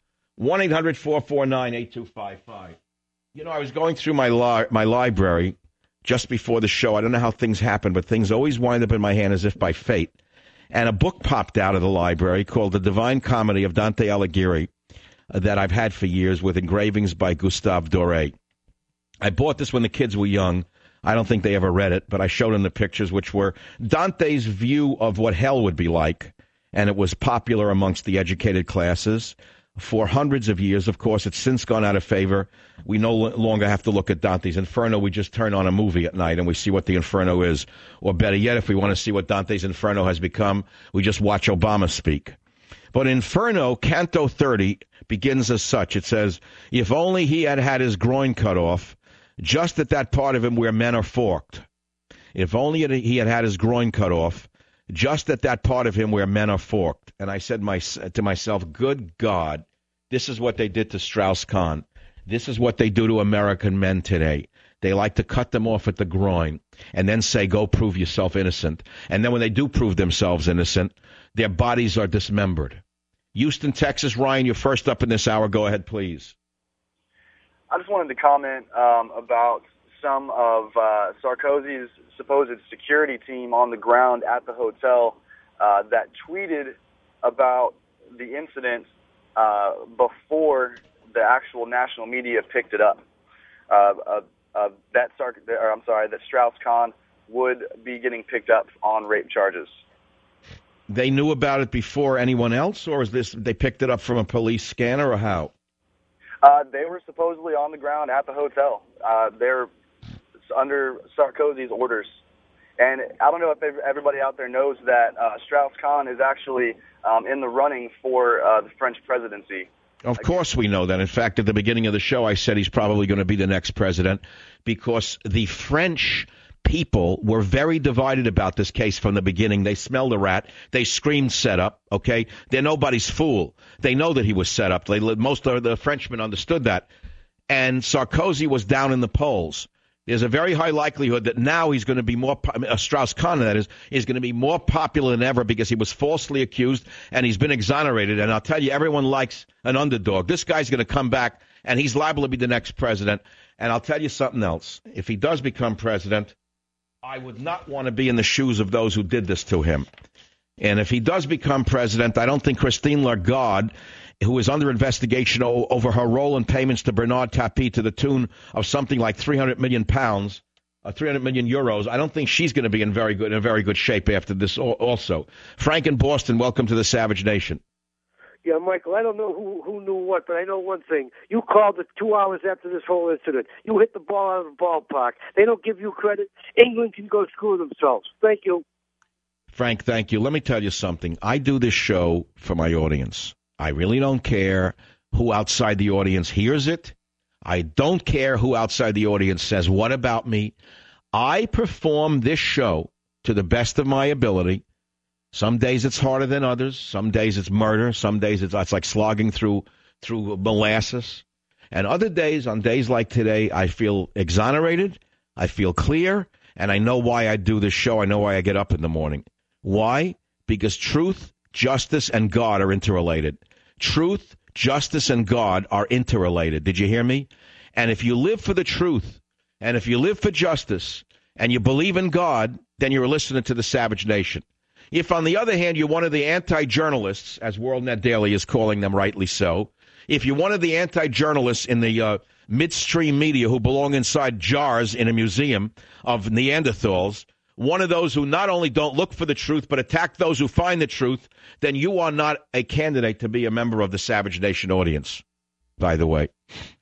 1-800-449-8255. You know, I was going through my library just before the show. I don't know how things happen, but things always wind up in my hand as if by fate. And a book popped out of the library called The Divine Comedy of Dante Alighieri that I've had for years, with engravings by Gustave Doré. I bought this when the kids were young. I don't think they ever read it, but I showed them the pictures, which were Dante's view of what hell would be like, and it was popular amongst the educated classes for hundreds of years. Of course, it's since gone out of favor. We no longer have to look at Dante's Inferno. We just turn on a movie at night and we see what the Inferno is. Or better yet, if we want to see what Dante's Inferno has become, we just watch Obama speak. But Inferno, Canto 30, begins as such. It says, if only he had had his groin cut off, just at that part of him where men are forked. If only he had had his groin cut off, just at that part of him where men are forked. And I said to myself, good God, this is what they did to Strauss-Kahn. This is what they do to American men today. They like to cut them off at the groin and then say, go prove yourself innocent. And then when they do prove themselves innocent, their bodies are dismembered. Houston, Texas. Ryan, you're first up in this hour. Go ahead, please. I just wanted to comment about some of Sarkozy's supposed security team on the ground at the hotel that tweeted about the incident before the actual national media picked it up. That Strauss-Kahn would be getting picked up on rape charges. They knew about it before anyone else, or is this they picked it up from a police scanner, or how? They were supposedly on the ground at the hotel. They're under Sarkozy's orders. And I don't know if everybody out there knows that Strauss-Kahn is actually in the running for the French presidency. Of course we know that. In fact, at the beginning of the show, I said he's probably going to be the next president because the French people were very divided about this case from the beginning. They smelled a rat. They screamed set up, okay? They're nobody's fool. They know that he was set up. Most of the Frenchmen understood that. And Sarkozy was down in the polls. There's a very high likelihood that now he's going to be more, Strauss-Kahn, that is going to be more popular than ever because he was falsely accused and he's been exonerated. And I'll tell you, everyone likes an underdog. This guy's going to come back and he's liable to be the next president. And I'll tell you something else. If he does become president, I would not want to be in the shoes of those who did this to him. And if he does become president, I don't think Christine Lagarde, who is under investigation over her role in payments to Bernard Tapie to the tune of something like 300 million pounds, 300 million euros. I don't think she's going to be in very good shape after this also. Frank in Boston, welcome to the Savage Nation. Yeah, Michael, I don't know who knew what, but I know one thing. You called it 2 hours after this whole incident. You hit the ball out of the ballpark. They don't give you credit. England can go screw themselves. Thank you. Frank, thank you. Let me tell you something. I do this show for my audience. I really don't care who outside the audience hears it. I don't care who outside the audience says, what about me? I perform this show to the best of my ability. Some days it's harder than others. Some days it's murder. Some days it's like slogging through molasses. And other days, on days like today, I feel exonerated. I feel clear. And I know why I do this show. I know why I get up in the morning. Why? Because truth, justice, and God are interrelated. Truth, justice, and God are interrelated. Did you hear me? And if you live for the truth, and if you live for justice, and you believe in God, then you're listening to the Savage Nation. If, on the other hand, you're one of the anti-journalists, as WorldNet Daily is calling them rightly so, if you're one of the anti-journalists in the midstream media who belong inside jars in a museum of Neanderthals, one of those who not only don't look for the truth but attack those who find the truth, then you are not a candidate to be a member of the Savage Nation audience, by the way.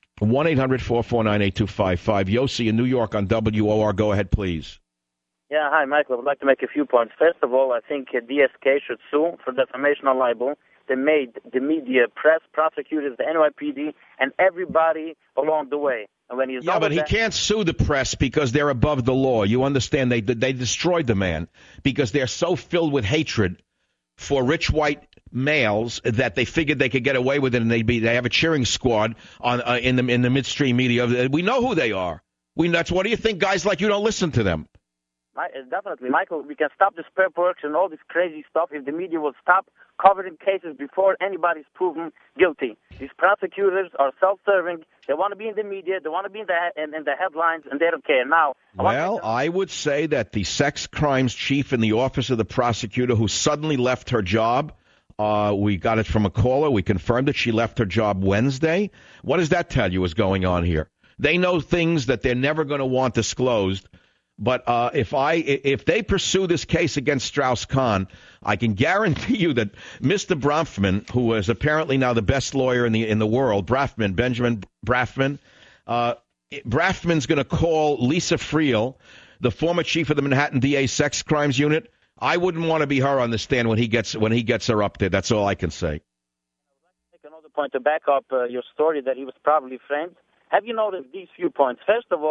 1-800-449-8255. Yossi in New York on WOR. Go ahead, please. Yeah, hi, Michael. I would like to make a few points. First of all, I think DSK should sue for defamation and libel. They made the media, press, prosecutors, the NYPD, and everybody along the way. And when he's but he can't sue the press because they're above the law. You understand? They destroyed the man because they're so filled with hatred for rich white males that they figured they could get away with it, and they have a cheering squad on in the midstream media. We know who they are. That's what do you think? Guys like you don't listen to them. Definitely, Michael. We can stop this paperwork and all this crazy stuff if the media will stop covering cases before anybody's proven guilty. These prosecutors are self-serving. They want to be in the media. They want to be in the headlines, and they don't care. Now, I would say that the sex crimes chief in the office of the prosecutor who suddenly left her job, we got it from a caller. We confirmed that she left her job Wednesday. What does that tell you is going on here? They know things that they're never going to want disclosed. But if they pursue this case against Strauss-Kahn, I can guarantee you that Mr. Brafman, who is apparently now the best lawyer in the world, Benjamin Brafman, Brafman's going to call Lisa Friel, the former chief of the Manhattan DA Sex Crimes Unit. I wouldn't want to be her on the stand when he gets her up there. That's all I can say. I would like to make another point to back up your story that he was probably framed. Have you noticed these few points? First of all,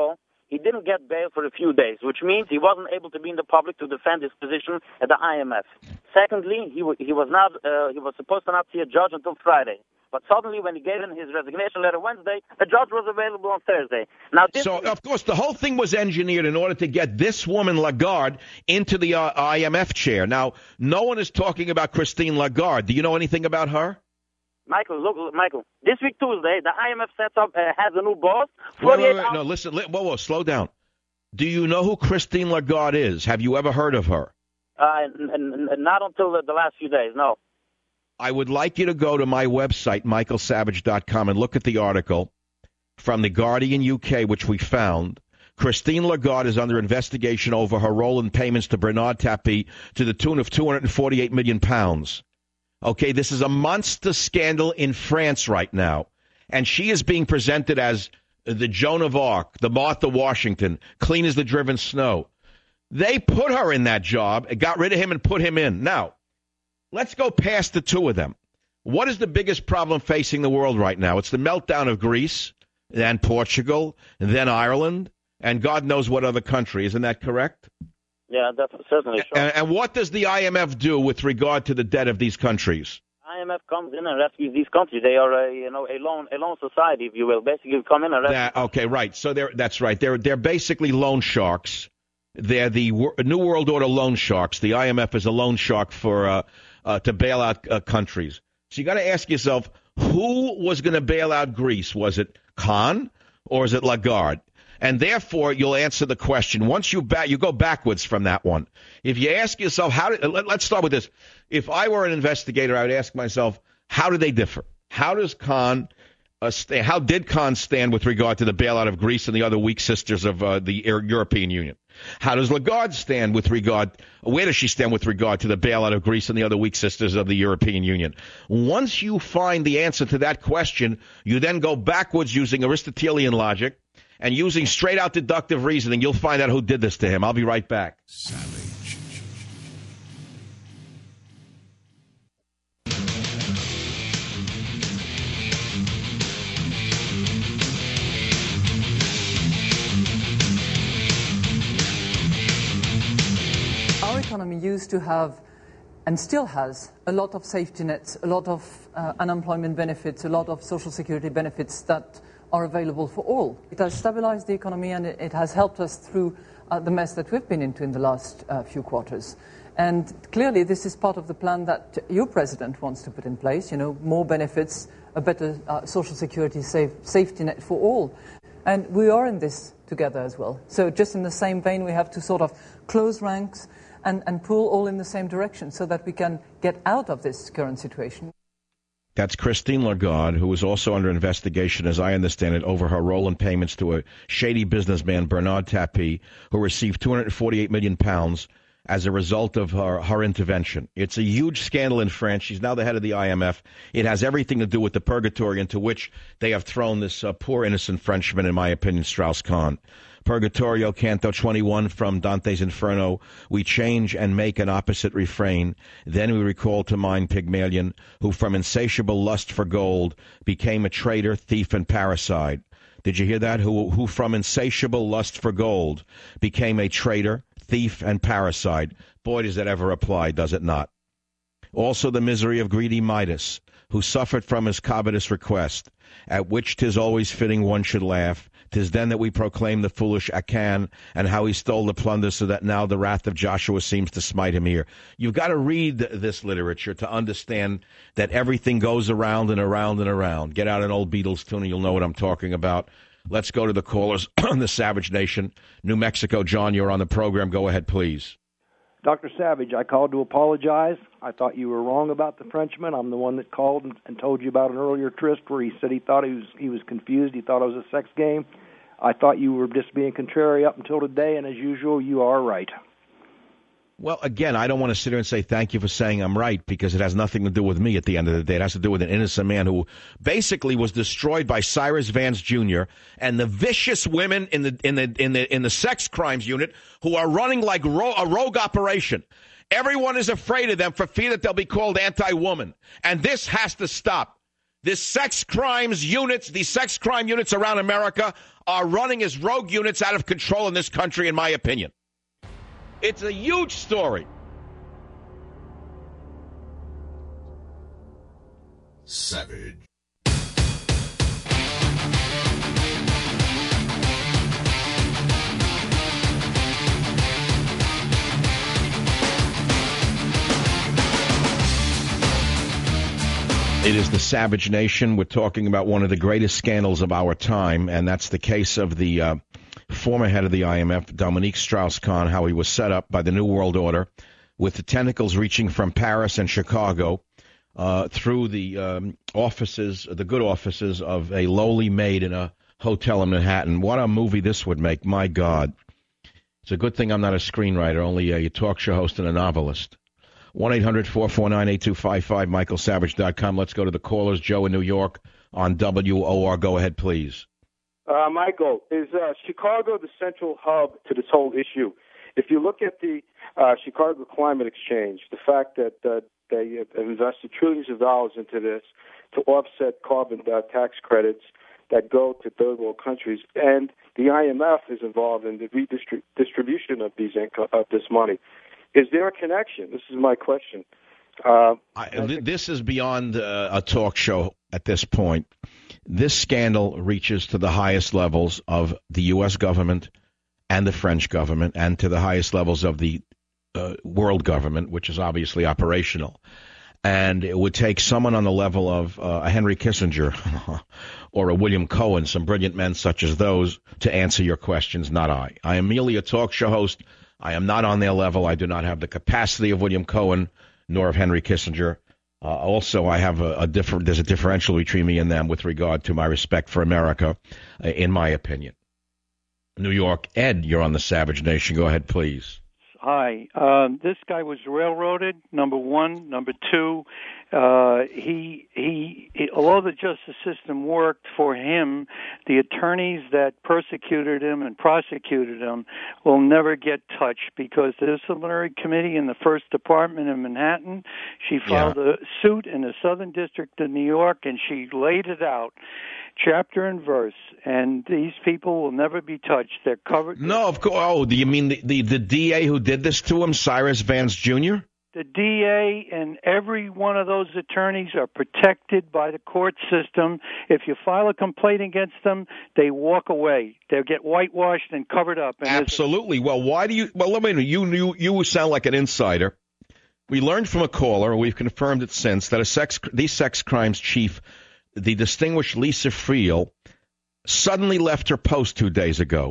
he didn't get bail for a few days, which means he wasn't able to be in the public to defend his position at the IMF. Secondly, he was supposed to not see a judge until Friday. But suddenly, when he gave in his resignation letter Wednesday, a judge was available on Thursday. Now, of course, the whole thing was engineered in order to get this woman, Lagarde, into the IMF chair. Now, no one is talking about Christine Lagarde. Do you know anything about her? Michael, this week Tuesday, the IMF has a new boss. Wait. No, listen. Whoa, slow down. Do you know who Christine Lagarde is? Have you ever heard of her? Not until the last few days, no. I would like you to go to my website, michaelsavage.com, and look at the article from The Guardian UK, which we found. Christine Lagarde is under investigation over her role in payments to Bernard Tapie to the tune of £248 million. Okay, this is a monster scandal in France right now, and she is being presented as the Joan of Arc, the Martha Washington, clean as the driven snow. They put her in that job, got rid of him, and put him in. Now, let's go past the two of them. What is the biggest problem facing the world right now? It's the meltdown of Greece, then Portugal, then Ireland, and God knows what other country. Isn't that correct? Yeah, that's certainly sure. And what does the IMF do with regard to the debt of these countries? IMF comes in and rescues these countries. They are a loan society, if you will. Basically, come in and rescue. Okay, right. So that's right. They're basically loan sharks. They're the New World Order loan sharks. The IMF is a loan shark for to bail out countries. So you got to ask yourself, who was going to bail out Greece? Was it Khan or is it Lagarde? And therefore, you'll answer the question. Once you go backwards from that one. If you ask yourself, let's start with this. If I were an investigator, I would ask myself, how do they differ? How does Khan how did Khan stand with regard to the bailout of Greece and the other weak sisters of the European Union? How does Lagarde stand with regard, where does she stand with regard to the bailout of Greece and the other weak sisters of the European Union? Once you find the answer to that question, you then go backwards using Aristotelian logic and using straight-out deductive reasoning. You'll find out who did this to him. I'll be right back. Savage. Our economy used to have, and still has, a lot of safety nets, a lot of unemployment benefits, a lot of social security benefits that are available for all. It has stabilized the economy and it has helped us through the mess that we've been into in the last few quarters. And clearly this is part of the plan that your president wants to put in place, more benefits, a better social security safety net for all. And we are in this together as well. So just in the same vein, we have to sort of close ranks and pull all in the same direction so that we can get out of this current situation. That's Christine Lagarde, who is also under investigation, as I understand it, over her role in payments to a shady businessman, Bernard Tapie, who received £248 million as a result of her intervention. It's a huge scandal in France. She's now the head of the IMF. It has everything to do with the purgatory into which they have thrown this poor innocent Frenchman, in my opinion, Strauss-Kahn. Purgatorio, Canto 21 from Dante's Inferno, we change and make an opposite refrain. Then we recall to mind Pygmalion, who from insatiable lust for gold became a traitor, thief, and parricide. Did you hear that? Who from insatiable lust for gold became a traitor, thief, and parricide. Boy, does that ever apply, does it not? Also the misery of greedy Midas, who suffered from his covetous request, at which 'tis always fitting one should laugh. 'Tis then that we proclaim the foolish Achan, and how he stole the plunder, so that now the wrath of Joshua seems to smite him here. You've got to read this literature to understand that everything goes around and around and around. Get out an old Beatles tune and you'll know what I'm talking about. Let's go to the callers on the Savage Nation. New Mexico, John, you're on the program. Go ahead, please. Dr. Savage, I called to apologize. I thought you were wrong about the Frenchman. I'm the one that called and told you about an earlier tryst where he said he thought he was confused. He thought it was a sex game. I thought you were just being contrary up until today, and as usual, you are right. Well, again, I don't want to sit here and say thank you for saying I'm right, because it has nothing to do with me at the end of the day. It has to do with an innocent man who basically was destroyed by Cyrus Vance Jr. and the vicious women in the sex crimes unit who are running like a rogue operation. Everyone is afraid of them for fear that they'll be called anti-woman. And this has to stop. These sex crime units around America are running as rogue units out of control in this country, in my opinion. It's a huge story. Savage. It is the Savage Nation. We're talking about one of the greatest scandals of our time, and that's the case of the former head of the IMF, Dominique Strauss-Kahn, how he was set up by the New World Order with the tentacles reaching from Paris and Chicago through the offices, the good offices of a lowly maid in a hotel in Manhattan. What a movie this would make, my God. It's a good thing I'm not a screenwriter, only a talk show host and a novelist. 1-800-449-8255, michaelsavage.com. Let's go to the callers. Joe in New York on WOR. Go ahead, please. Michael, is Chicago the central hub to this whole issue? If you look at the Chicago Climate Exchange, the fact that they have invested trillions of dollars into this to offset carbon tax credits that go to third world countries, and the IMF is involved in the redistribution of this money. Is there a connection? This is my question. This is beyond a talk show at this point. This scandal reaches to the highest levels of the U.S. government and the French government, and to the highest levels of the world government, which is obviously operational. And it would take someone on the level of a Henry Kissinger or a William Cohen, some brilliant men such as those, to answer your questions, not I. I am merely a talk show host. I am not on their level. I do not have the capacity of William Cohen nor of Henry Kissinger. Also, I have there's a differential between me and them with regard to my respect for America, in my opinion. New York, Ed, you're on the Savage Nation. Go ahead, please. Hi. This guy was railroaded, number one. Number two, he although the justice system worked for him, the attorneys that persecuted him and prosecuted him will never get touched, because the disciplinary committee in the First Department in Manhattan, she filed a suit in the Southern District of New York, and she laid it out chapter and verse, and these people will never be touched. They're covered. No, of course. Oh, do you mean the DA who did this to him, Cyrus Vance Jr.? The DA and every one of those attorneys are protected by the court system. If you file a complaint against them, they walk away. They get whitewashed and covered up. And absolutely. Well, why do you? Well, let me know. You sound like an insider. We learned from a caller, and we've confirmed it since, that the sex crimes chief, the distinguished Lisa Friel, suddenly left her post 2 days ago.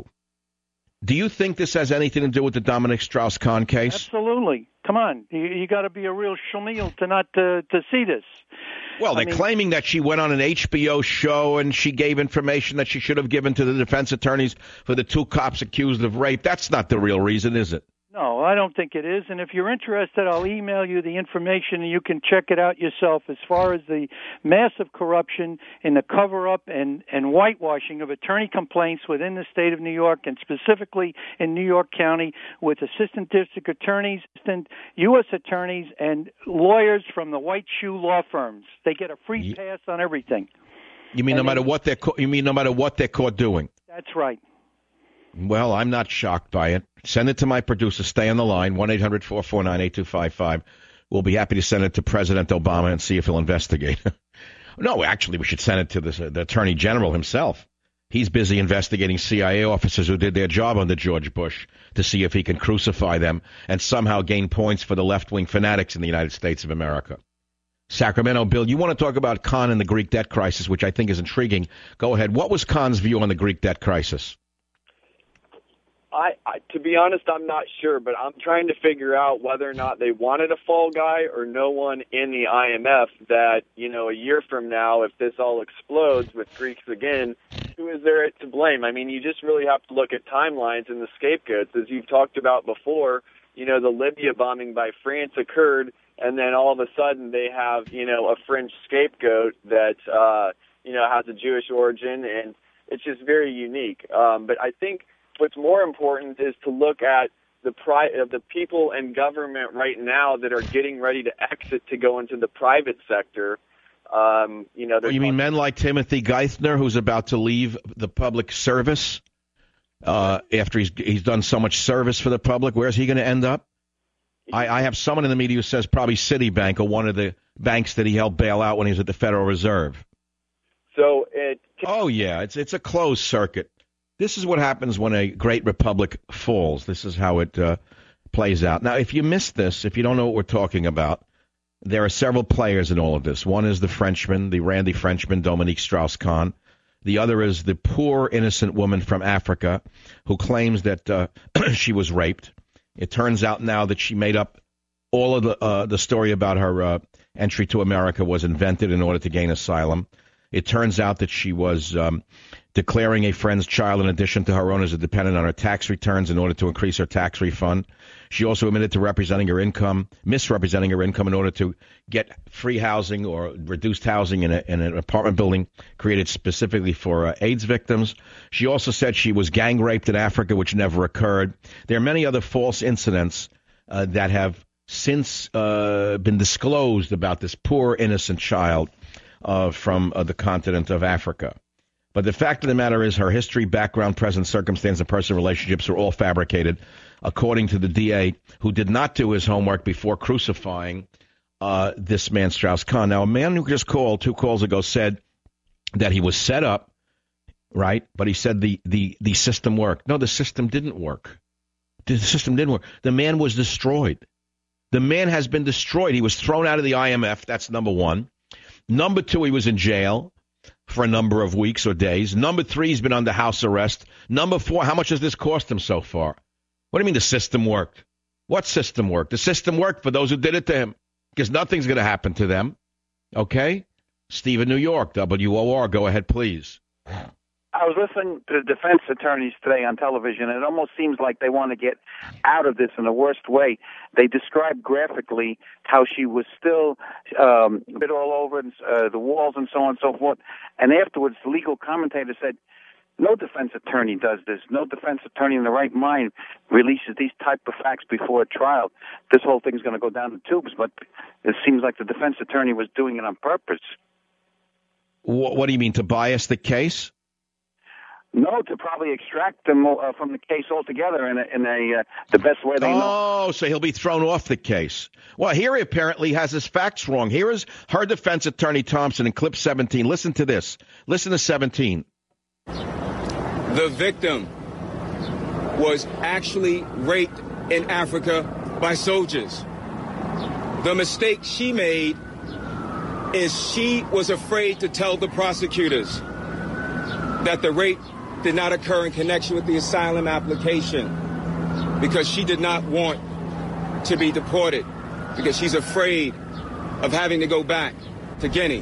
Do you think this has anything to do with the Dominique Strauss-Kahn case? Absolutely. Come on. You got to be a real schlemiel to not to see this. Well, they're claiming that she went on an HBO show and she gave information that she should have given to the defense attorneys for the two cops accused of rape. That's not the real reason, is it? No, I don't think it is. And if you're interested, I'll email you the information and you can check it out yourself as far as the massive corruption in the cover-up and whitewashing of attorney complaints within the state of New York, and specifically in New York County, with assistant district attorneys, assistant U.S. attorneys, and lawyers from the white shoe law firms. They get a free pass on everything. You mean no matter what they're caught doing? That's right. Well, I'm not shocked by it. Send it to my producer. Stay on the line, 1-800-449-8255. We'll be happy to send it to President Obama and see if he'll investigate. No, actually, we should send it to the Attorney General himself. He's busy investigating CIA officers who did their job under George Bush to see if he can crucify them and somehow gain points for the left-wing fanatics in the United States of America. Sacramento, Bill, you want to talk about Kahn and the Greek debt crisis, which I think is intriguing. Go ahead. What was Kahn's view on the Greek debt crisis? To be honest, I'm not sure, but I'm trying to figure out whether or not they wanted a fall guy or no one in the IMF that, a year from now, if this all explodes with Greeks again, who is there to blame? I mean, you just really have to look at timelines and the scapegoats. As you've talked about before, the Libya bombing by France occurred, and then all of a sudden they have, a French scapegoat that, has a Jewish origin, and it's just very unique. But I think what's more important is to look at the people and government right now that are getting ready to exit to go into the private sector. You mean men like Timothy Geithner, who's about to leave the public service after he's done so much service for the public? Where's he going to end up? I have someone in the media who says probably Citibank or one of the banks that he helped bail out when he was at the Federal Reserve. It's a closed circuit. This is what happens when a great republic falls. This is how it plays out. Now, if you missed this, if you don't know what we're talking about, there are several players in all of this. One is the Frenchman, the Randy Frenchman, Dominique Strauss-Kahn. The other is the poor, innocent woman from Africa who claims that she was raped. It turns out now that she made up all of the story about her entry to America was invented in order to gain asylum. It turns out that she was declaring a friend's child in addition to her own as a dependent on her tax returns in order to increase her tax refund. She also admitted to misrepresenting her income in order to get free housing or reduced housing in an apartment building created specifically for AIDS victims. She also said she was gang raped in Africa, which never occurred. There are many other false incidents that have since been disclosed about this poor, innocent child from the continent of Africa. But the fact of the matter is her history, background, present circumstance, and personal relationships are all fabricated, according to the DA, who did not do his homework before crucifying this man, Strauss-Kahn. Now, a man who just called 2 calls ago said that he was set up, right? But he said the system worked. No, the system didn't work. The system didn't work. The man was destroyed. The man has been destroyed. He was thrown out of the IMF. That's number one. Number 2, he was in jail for a number of weeks or days. Number 3, he's been under house arrest. Number 4, how much has this cost him so far? What do you mean the system worked? What system worked? The system worked for those who did it to him, because nothing's going to happen to them. Okay? Steve in New York, WOR, go ahead, please. I was listening to defense attorneys today on television, and it almost seems like they want to get out of this in the worst way. They described graphically how she was still bit all over the walls and so on and so forth. And afterwards, the legal commentator said, no defense attorney does this. No defense attorney in the right mind releases these type of facts before a trial. This whole thing is going to go down the tubes, but it seems like the defense attorney was doing it on purpose. What do you mean, to bias the case? No, to probably extract them from the case altogether in the best way they know. Oh, so he'll be thrown off the case. Well, here he apparently has his facts wrong. Here is her defense attorney, Thompson, in clip 17. Listen to this. Listen to 17. The victim was actually raped in Africa by soldiers. The mistake she made is she was afraid to tell the prosecutors that the rape did not occur in connection with the asylum application because she did not want to be deported, because she's afraid of having to go back to Guinea.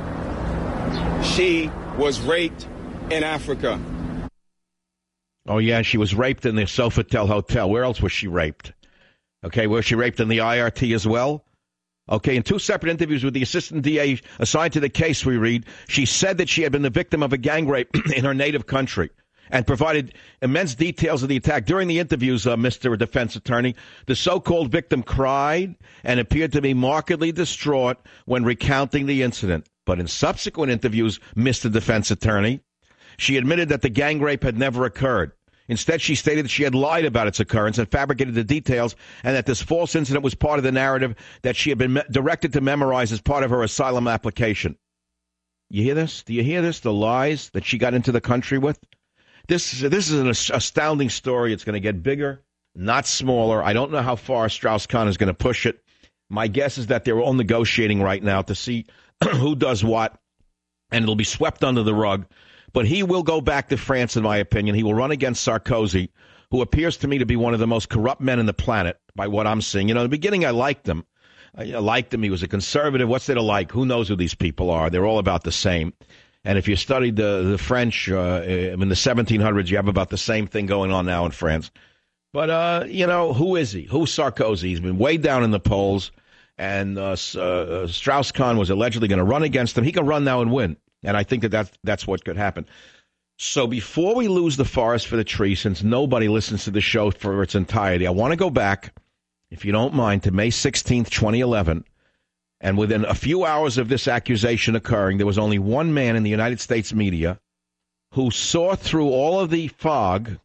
She was raped in Africa. Oh, yeah, she was raped in the Sofitel Hotel. Where else was she raped? Okay, was she raped in the IRT as well? Okay, in 2 separate interviews with the assistant DA assigned to the case, we read, she said that she had been the victim of a gang rape in her native country and provided immense details of the attack. During the interviews, Mr. Defense Attorney, the so-called victim cried and appeared to be markedly distraught when recounting the incident. But in subsequent interviews, Mr. Defense Attorney, she admitted that the gang rape had never occurred. Instead, she stated that she had lied about its occurrence and fabricated the details, and that this false incident was part of the narrative that she had been directed to memorize as part of her asylum application. You hear this? Do you hear this? The lies that she got into the country with? This is an astounding story. It's going to get bigger, not smaller. I don't know how far Strauss-Kahn is going to push it. My guess is that they're all negotiating right now to see who does what, and it'll be swept under the rug. But he will go back to France, in my opinion. He will run against Sarkozy, who appears to me to be one of the most corrupt men in the planet, by what I'm seeing. You know, in the beginning, I liked him. I liked him. He was a conservative. What's there to like? Who knows who these people are? They're all about the same. And if you studied the French in the 1700s, you have about the same thing going on now in France. But, who is he? Who's Sarkozy? He's been way down in the polls. And Strauss-Kahn was allegedly going to run against him. He can run now and win. And I think that's what could happen. So before we lose the forest for the tree, since nobody listens to the show for its entirety, I want to go back, if you don't mind, to May 16th, 2011. And within a few hours of this accusation occurring, there was only one man in the United States media who saw through all of the fog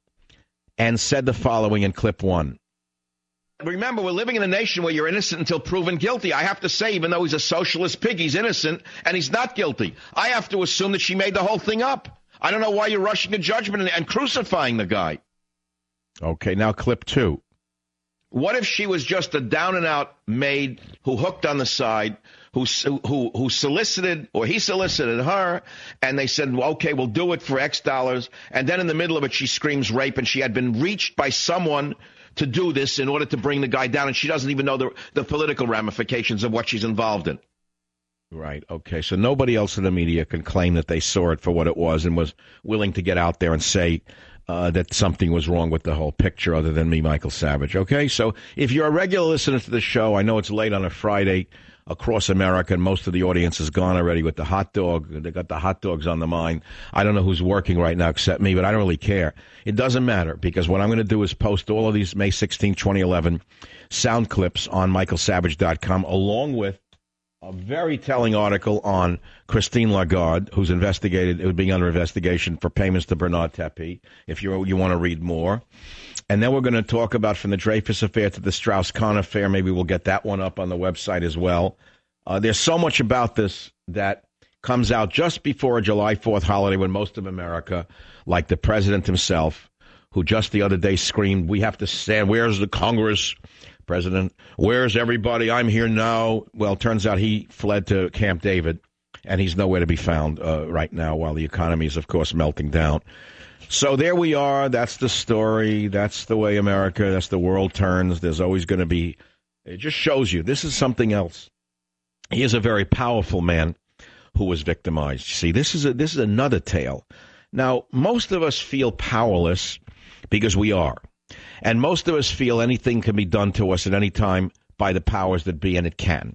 and said the following in clip 1. Remember, we're living in a nation where you're innocent until proven guilty. I have to say, even though he's a socialist pig, he's innocent, and he's not guilty. I have to assume that she made the whole thing up. I don't know why you're rushing to judgment and crucifying the guy. Okay, now clip 2. What if she was just a down-and-out maid who hooked on the side, who solicited, or he solicited her, and they said, well, okay, we'll do it for X dollars, and then in the middle of it she screams rape, and she had been reached by someone to do this in order to bring the guy down, and she doesn't even know the political ramifications of what she's involved in. Right, okay, so nobody else in the media can claim that they saw it for what it was and was willing to get out there and say that something was wrong with the whole picture other than me, Michael Savage, okay? So if you're a regular listener to the show, I know it's late on a Friday across America, and most of the audience is gone already with the hot dog. They got the hot dogs on the mind. I don't know who's working right now except me, but I don't really care. It doesn't matter, because what I'm going to do is post all of these May 16, 2011 sound clips on michaelsavage.com, along with a very telling article on Christine Lagarde, who's being under investigation for payments to Bernard Tapie, if you want to read more. And then we're going to talk about from the Dreyfus affair to the Strauss-Kahn affair. Maybe we'll get that one up on the website as well. There's so much about this that comes out just before a July 4th holiday when most of America, like the president himself, who just the other day screamed, we have to stand, where's the Congress, President, where's everybody, I'm here now. Well, it turns out he fled to Camp David, and he's nowhere to be found right now while the economy is, of course, melting down. So there we are. That's the story. That's the way that's the world turns. There's always going to be, it just shows you, this is something else. He is a very powerful man who was victimized. See, this is another tale. Now, most of us feel powerless because we are. And most of us feel anything can be done to us at any time by the powers that be, and it can.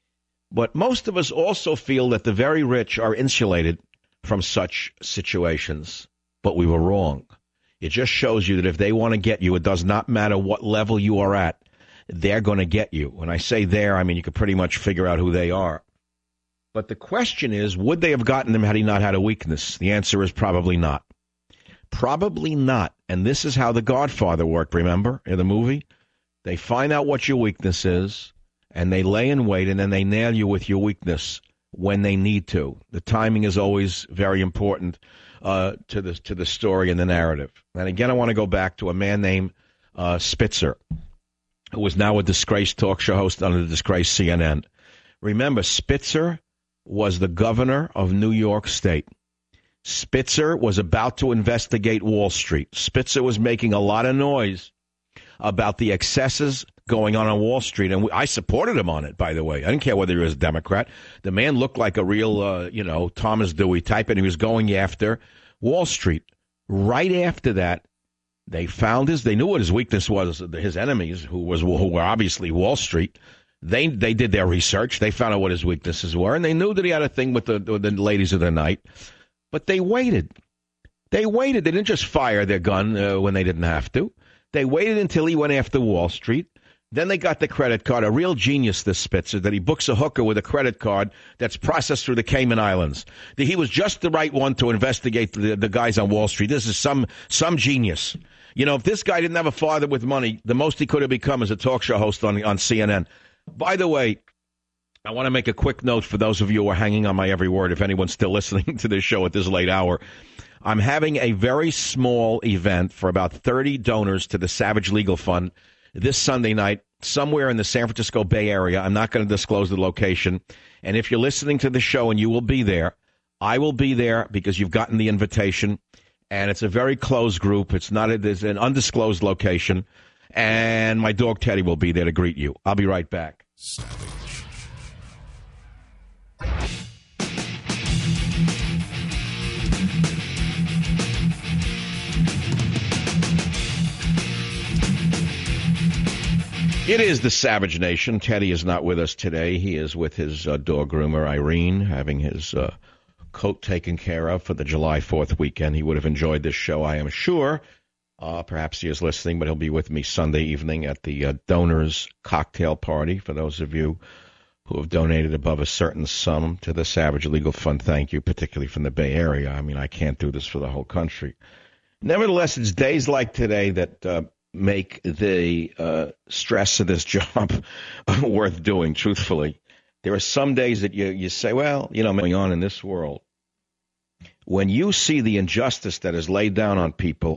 But most of us also feel that the very rich are insulated from such situations. But we were wrong. It just shows you that if they want to get you, it does not matter what level you are at, they're going to get you. When I say there, I mean you can pretty much figure out who they are. But the question is, would they have gotten him had he not had a weakness? The answer is probably not. Probably not. And this is how The Godfather worked, remember, in the movie? They find out what your weakness is, and they lay in wait, and then they nail you with your weakness when they need to. The timing is always very important to the story and the narrative. And again, I want to go back to a man named Spitzer, who is now a disgraced talk show host on the disgraced CNN. Remember, Spitzer was the governor of New York State. Spitzer was about to investigate Wall Street. Spitzer was making a lot of noise about the excesses going on Wall Street, and I supported him on it, by the way. I didn't care whether he was a Democrat. The man looked like a real, Thomas Dewey type, and he was going after Wall Street. Right after that, they knew what his weakness was. His enemies, who were obviously Wall Street, they did their research. They found out what his weaknesses were, and they knew that he had a thing with the ladies of the night. But they waited. They waited. They didn't just fire their gun when they didn't have to. They waited until he went after Wall Street. Then they got the credit card. A real genius, this Spitzer, that he books a hooker with a credit card that's processed through the Cayman Islands. He was just the right one to investigate the guys on Wall Street. This is some genius. You know, if this guy didn't have a father with money, the most he could have become is a talk show host on CNN. By the way, I want to make a quick note for those of you who are hanging on my every word, if anyone's still listening to this show at this late hour. I'm having a very small event for about 30 donors to the Savage Legal Fund this Sunday night, somewhere in the San Francisco Bay Area. I'm not going to disclose the location. And if you're listening to the show and you will be there, I will be there because you've gotten the invitation. And it's a very closed group. There's an undisclosed location. And my dog Teddy will be there to greet you. I'll be right back. It is the Savage Nation. Teddy is not with us today. He is with his dog groomer, Irene, having his coat taken care of for the July 4th weekend. He would have enjoyed this show, I am sure. Perhaps he is listening, but he'll be with me Sunday evening at the donors cocktail party. For those of you who have donated above a certain sum to the Savage Legal Fund. Thank you, particularly from the Bay Area. I mean, I can't do this for the whole country. Nevertheless, it's days like today that make the stress of this job worth doing, truthfully. There are some days that you say, well, going on in this world. When you see the injustice that is laid down on people,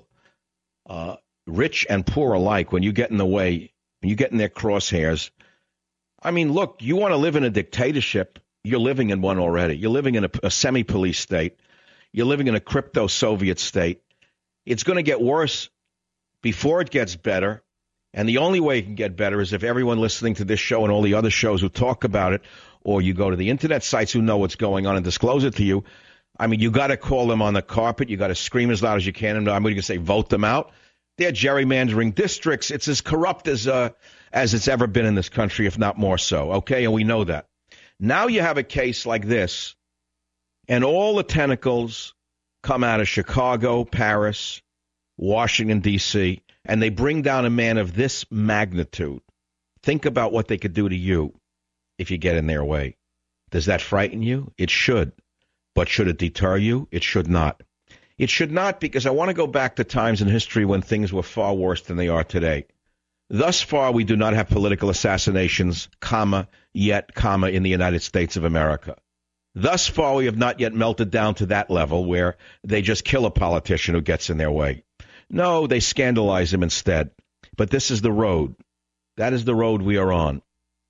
rich and poor alike, when you get in the way, when you get in their crosshairs, I mean, look, you want to live in a dictatorship, you're living in one already. You're living in a semi-police state. You're living in a crypto-Soviet state. It's going to get worse before it gets better, and the only way it can get better is if everyone listening to this show and all the other shows who talk about it, or you go to the Internet sites who know what's going on and disclose it to you. I mean, you got to call them on the carpet. You got to scream as loud as you can. And I'm going to say, vote them out. They're gerrymandering districts. It's as corrupt as it's ever been in this country, if not more so. Okay, and we know that. Now you have a case like this, and all the tentacles come out of Chicago, Paris, Washington, D.C., and they bring down a man of this magnitude. Think about what they could do to you if you get in their way. Does that frighten you? It should. But should it deter you? It should not. It should not, because I want to go back to times in history when things were far worse than they are today. Thus far, we do not have political assassinations, yet, in the United States of America. Thus far, we have not yet melted down to that level where they just kill a politician who gets in their way. No, they scandalize him instead. But this is the road. That is the road we are on.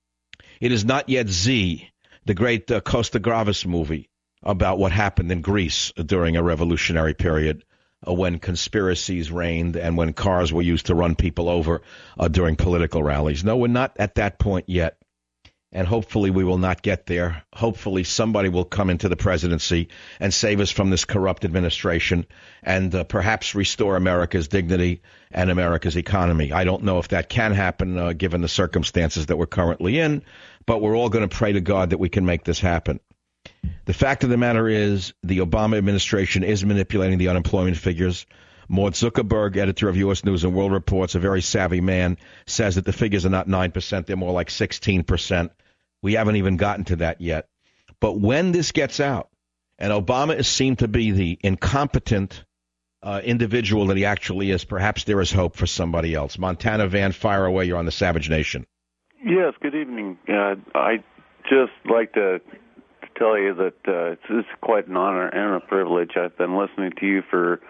It is not yet Z, the great Costa Gravis movie about what happened in Greece during a revolutionary period when conspiracies reigned and when cars were used to run people over during political rallies. No, we're not at that point yet. And hopefully we will not get there. Hopefully somebody will come into the presidency and save us from this corrupt administration and perhaps restore America's dignity and America's economy. I don't know if that can happen given the circumstances that we're currently in, but we're all going to pray to God that we can make this happen. The fact of the matter is the Obama administration is manipulating the unemployment figures. Mort Zuckerberg, editor of U.S. News and World Reports, a very savvy man, says that the figures are not 9%, they're more like 16%. We haven't even gotten to that yet. But when this gets out, and Obama is seen to be the incompetent individual that he actually is, perhaps there is hope for somebody else. Montana Van, fire away, you're on the Savage Nation. Yes, good evening. I just like to tell you that it's quite an honor and a privilege. I've been listening to you for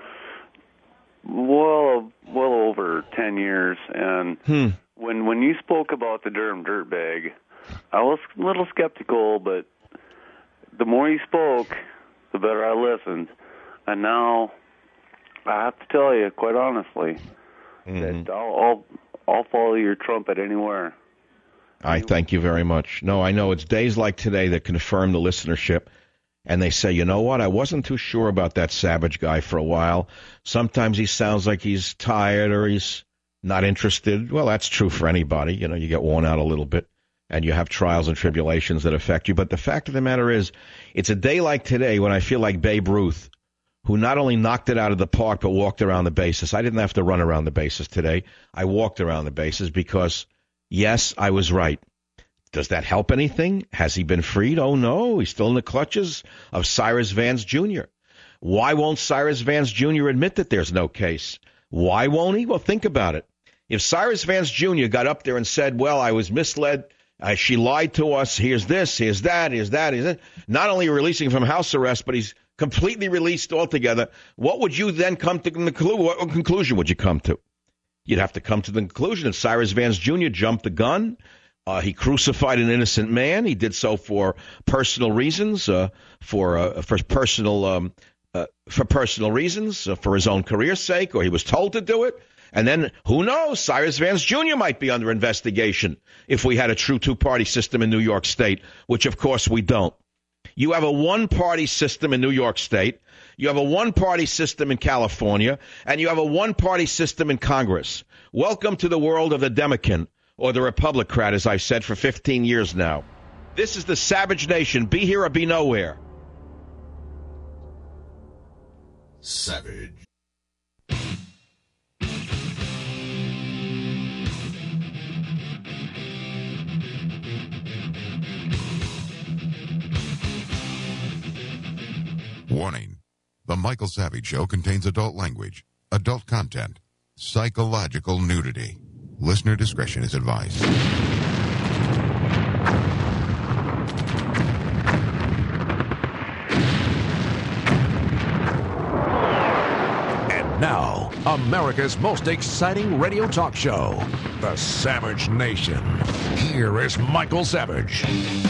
well over 10 years, and when you spoke about the Durham dirtbag, I was a little skeptical, but the more you spoke, the better I listened. And now I have to tell you, quite honestly, that I'll follow your trumpet anywhere. I thank you very much. No, I know it's days like today that confirm the listenership, and they say, you know what, I wasn't too sure about that Savage guy for a while. Sometimes he sounds like he's tired or he's not interested. Well, that's true for anybody. You know, you get worn out a little bit, and you have trials and tribulations that affect you. But the fact of the matter is, it's a day like today when I feel like Babe Ruth, who not only knocked it out of the park but walked around the bases. I didn't have to run around the bases today. I walked around the bases because, yes, I was right. Does that help anything? Has he been freed? Oh, no. He's still in the clutches of Cyrus Vance Jr. Why won't Cyrus Vance Jr. admit that there's no case? Why won't he? Well, think about it. If Cyrus Vance Jr. got up there and said, well, I was misled, she lied to us, here's this, here's that, here's that, here's that, not only releasing him from house arrest, but he's completely released altogether, what would you then come to what conclusion would you come to? You'd have to come to the conclusion that Cyrus Vance Jr. jumped the gun. He crucified an innocent man. He did so for personal reasons, for personal reasons, for his own career's sake, or he was told to do it. And then, who knows, Cyrus Vance Jr. might be under investigation if we had a true two-party system in New York State, which, of course, we don't. You have a one-party system in New York State. You have a one-party system in California, and you have a one-party system in Congress. Welcome to the world of the Democrat, or the Republicrat, as I've said for 15 years now. This is the Savage Nation. Be here or be nowhere. Savage. Warning. The Michael Savage Show contains adult language, adult content, psychological nudity. Listener discretion is advised. And now, America's most exciting radio talk show, The Savage Nation. Here is Michael Savage.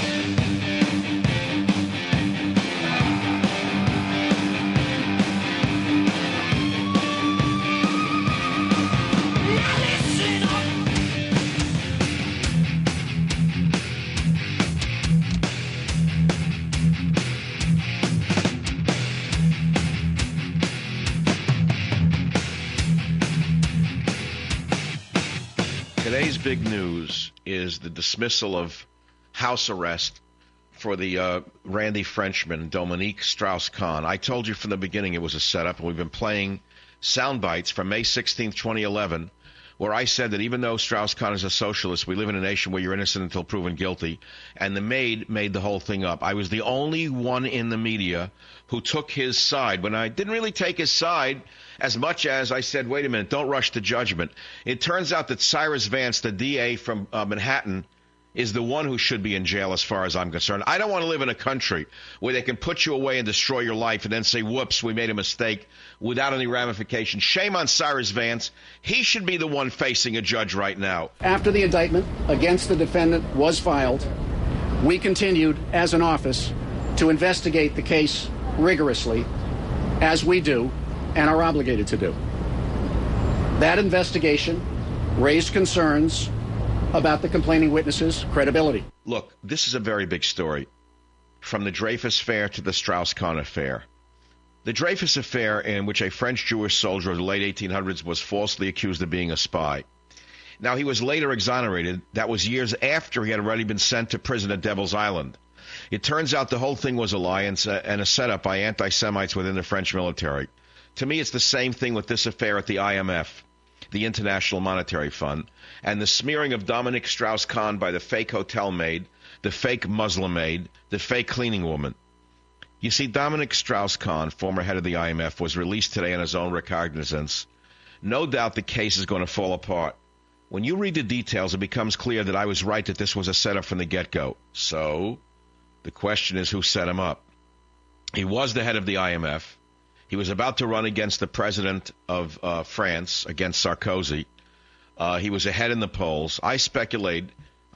Today's big news is the dismissal of house arrest for the Randy Frenchman, Dominique Strauss-Kahn. I told you from the beginning it was a setup, and we've been playing sound bites from May 16, 2011, where I said that even though Strauss-Kahn is a socialist, we live in a nation where you're innocent until proven guilty, and the Maid made the whole thing up. I was the only one in the media who took his side, when I didn't really take his side as much as I said, wait a minute, don't rush to judgment. It turns out that Cyrus Vance, the DA from Manhattan, is the one who should be in jail as far as I'm concerned. I don't want to live in a country where they can put you away and destroy your life and then say, whoops, we made a mistake without any ramifications. Shame on Cyrus Vance. He should be the one facing a judge right now. After the indictment against the defendant was filed, we continued as an office to investigate the case rigorously, as we do and are obligated to do. That investigation raised concerns about the complaining witnesses' credibility. Look, this is a very big story. From the Dreyfus Affair to the Strauss-Kahn Affair. The Dreyfus Affair, in which a French Jewish soldier of the late 1800s was falsely accused of being a spy. Now, he was later exonerated. That was years after he had already been sent to prison at Devil's Island. It turns out the whole thing was a lie and a setup by anti-Semites within the French military. To me, it's the same thing with this affair at the IMF, the International Monetary Fund, and the smearing of Dominique Strauss-Kahn by the fake hotel maid, the fake Muslim maid, the fake cleaning woman. You see, Dominique Strauss-Kahn, former head of the IMF, was released today on his own recognizance. No doubt the case is going to fall apart. When you read the details, it becomes clear that I was right that this was a setup from the get-go. So, the question is who set him up. He was the head of the IMF. He was about to run against the president of France, against Sarkozy. He was ahead in the polls. I speculated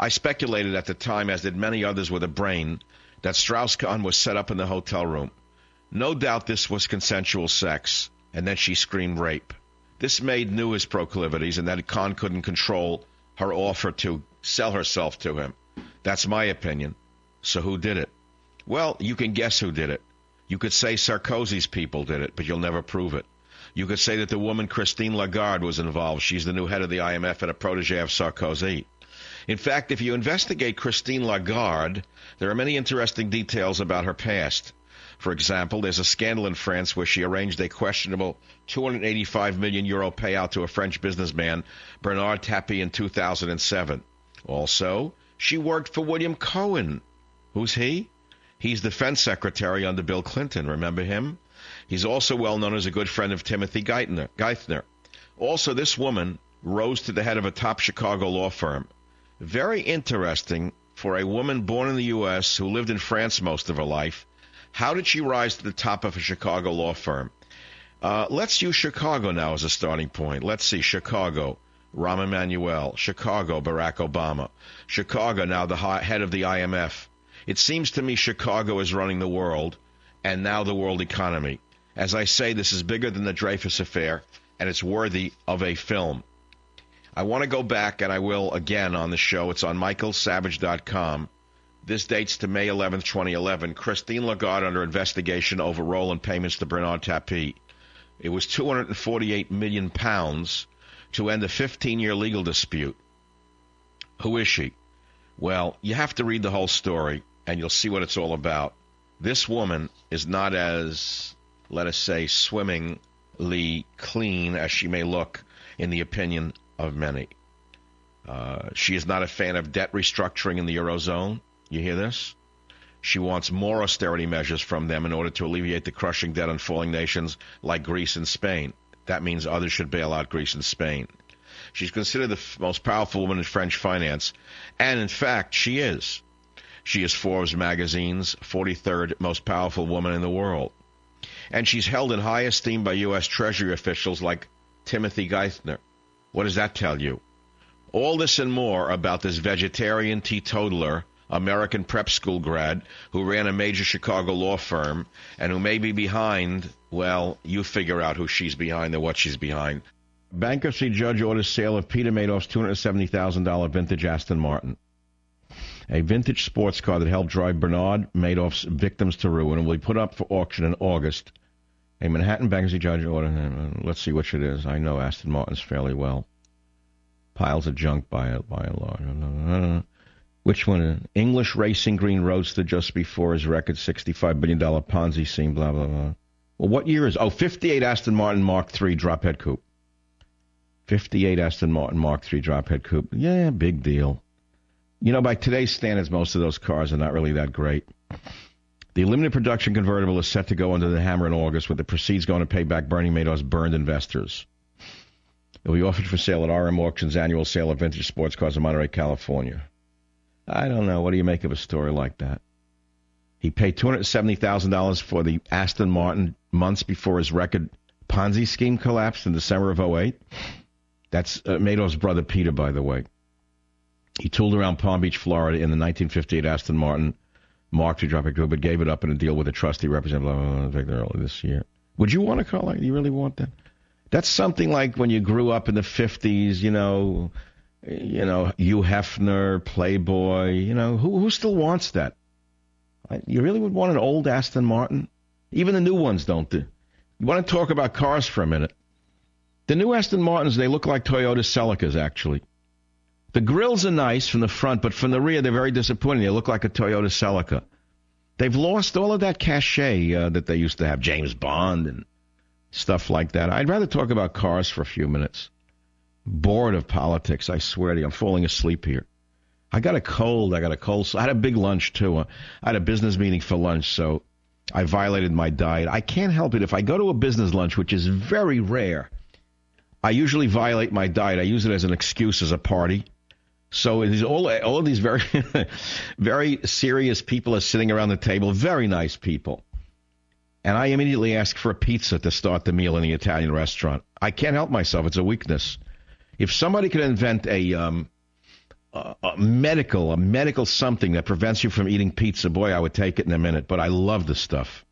at the time, as did many others with a brain, that Strauss-Kahn was set up in the hotel room. No doubt this was consensual sex, and then she screamed rape. This maid knew his proclivities and that Kahn couldn't control her offer to sell herself to him. That's my opinion. So who did it? Well, you can guess who did it. You could say Sarkozy's people did it, but you'll never prove it. You could say that the woman Christine Lagarde was involved. She's the new head of the IMF and a protege of Sarkozy. In fact, if you investigate Christine Lagarde, there are many interesting details about her past. For example, there's a scandal in France where she arranged a questionable 285 million euro payout to a French businessman, Bernard Tapie, in 2007. Also, she worked for William Cohen. Who's he? He's defense secretary under Bill Clinton. Remember him? He's also well known as a good friend of Timothy Geithner. Also, this woman rose to the head of a top Chicago law firm. Very interesting for a woman born in the U.S. who lived in France most of her life. How did she rise to the top of a Chicago law firm? Let's use Chicago now as a starting point. Let's see. Chicago, Rahm Emanuel. Chicago, Barack Obama. Chicago, now the head of the IMF. It seems to me Chicago is running the world, and now the world economy. As I say, this is bigger than the Dreyfus Affair, and it's worthy of a film. I want to go back, and I will again on the show. It's on michaelsavage.com. This dates to May 11th, 2011. Christine Lagarde under investigation over role in payments to Bernard Tapie. It was £248 million to end a 15-year legal dispute. Who is she? Well, you have to read the whole story, and you'll see what it's all about. This woman is not as, let us say, swimmingly clean as she may look in the opinion of many. She is not a fan of debt restructuring in the Eurozone. You hear this? She wants more austerity measures from them in order to alleviate the crushing debt on falling nations like Greece and Spain. That means others should bail out Greece and Spain. She's considered the most powerful woman in French finance, and in fact, she is. She is Forbes magazine's 43rd most powerful woman in the world. And she's held in high esteem by U.S. Treasury officials like Timothy Geithner. What does that tell you? All this and more about this vegetarian teetotaler, American prep school grad who ran a major Chicago law firm and who may be behind, well, you figure out who she's behind and what she's behind. Bankruptcy judge orders sale of Peter Madoff's $270,000 vintage Aston Martin. A vintage sports car that helped drive Bernard Madoff's victims to ruin and will be put up for auction in August. A Manhattan bankruptcy judge ordered, let's see which it is. I know Aston Martin's fairly well. Piles of junk by and large. Which one? English Racing Green Roadster just before his record $65 billion Ponzi scheme, blah, blah, blah. Well, what year is 58 Aston Martin Mark III drop head coupe. 58 Aston Martin Mark III drop head coupe. Yeah, big deal. You know, by today's standards, most of those cars are not really that great. The limited production convertible is set to go under the hammer in August, with the proceeds going to pay back Bernie Madoff's burned investors. It will be offered for sale at RM Auctions' annual sale of vintage sports cars in Monterey, California. I don't know. What do you make of a story like that? He paid $270,000 for the Aston Martin months before his record Ponzi scheme collapsed in December of 2008. That's Madoff's brother Peter, by the way. He tooled around Palm Beach, Florida in the 1958 Aston Martin Mark II drop head coupe, but gave it up in a deal with a trustee representative early this year. Would you want a car like that? You really want that? That's something like when you grew up in the 50s, you know, Hugh Hefner, Playboy, who still wants that? You really would want an old Aston Martin? Even the new ones don't. You want to talk about cars for a minute? The new Aston Martins, they look like Toyota Celicas, actually. The grills are nice from the front, but from the rear, they're very disappointing. They look like a Toyota Celica. They've lost all of that cachet that they used to have, James Bond and stuff like that. I'd rather talk about cars for a few minutes. Bored of politics, I swear to you. I'm falling asleep here. I got a cold. I had a big lunch, too. I had a business meeting for lunch, so I violated my diet. I can't help it. If I go to a business lunch, which is very rare, I usually violate my diet. I use it as an excuse as a party. So all of these very, very serious people are sitting around the table, very nice people. And I immediately ask for a pizza to start the meal in the Italian restaurant. I can't help myself. It's a weakness. If somebody could invent a medical something that prevents you from eating pizza, boy, I would take it in a minute. But I love the stuff.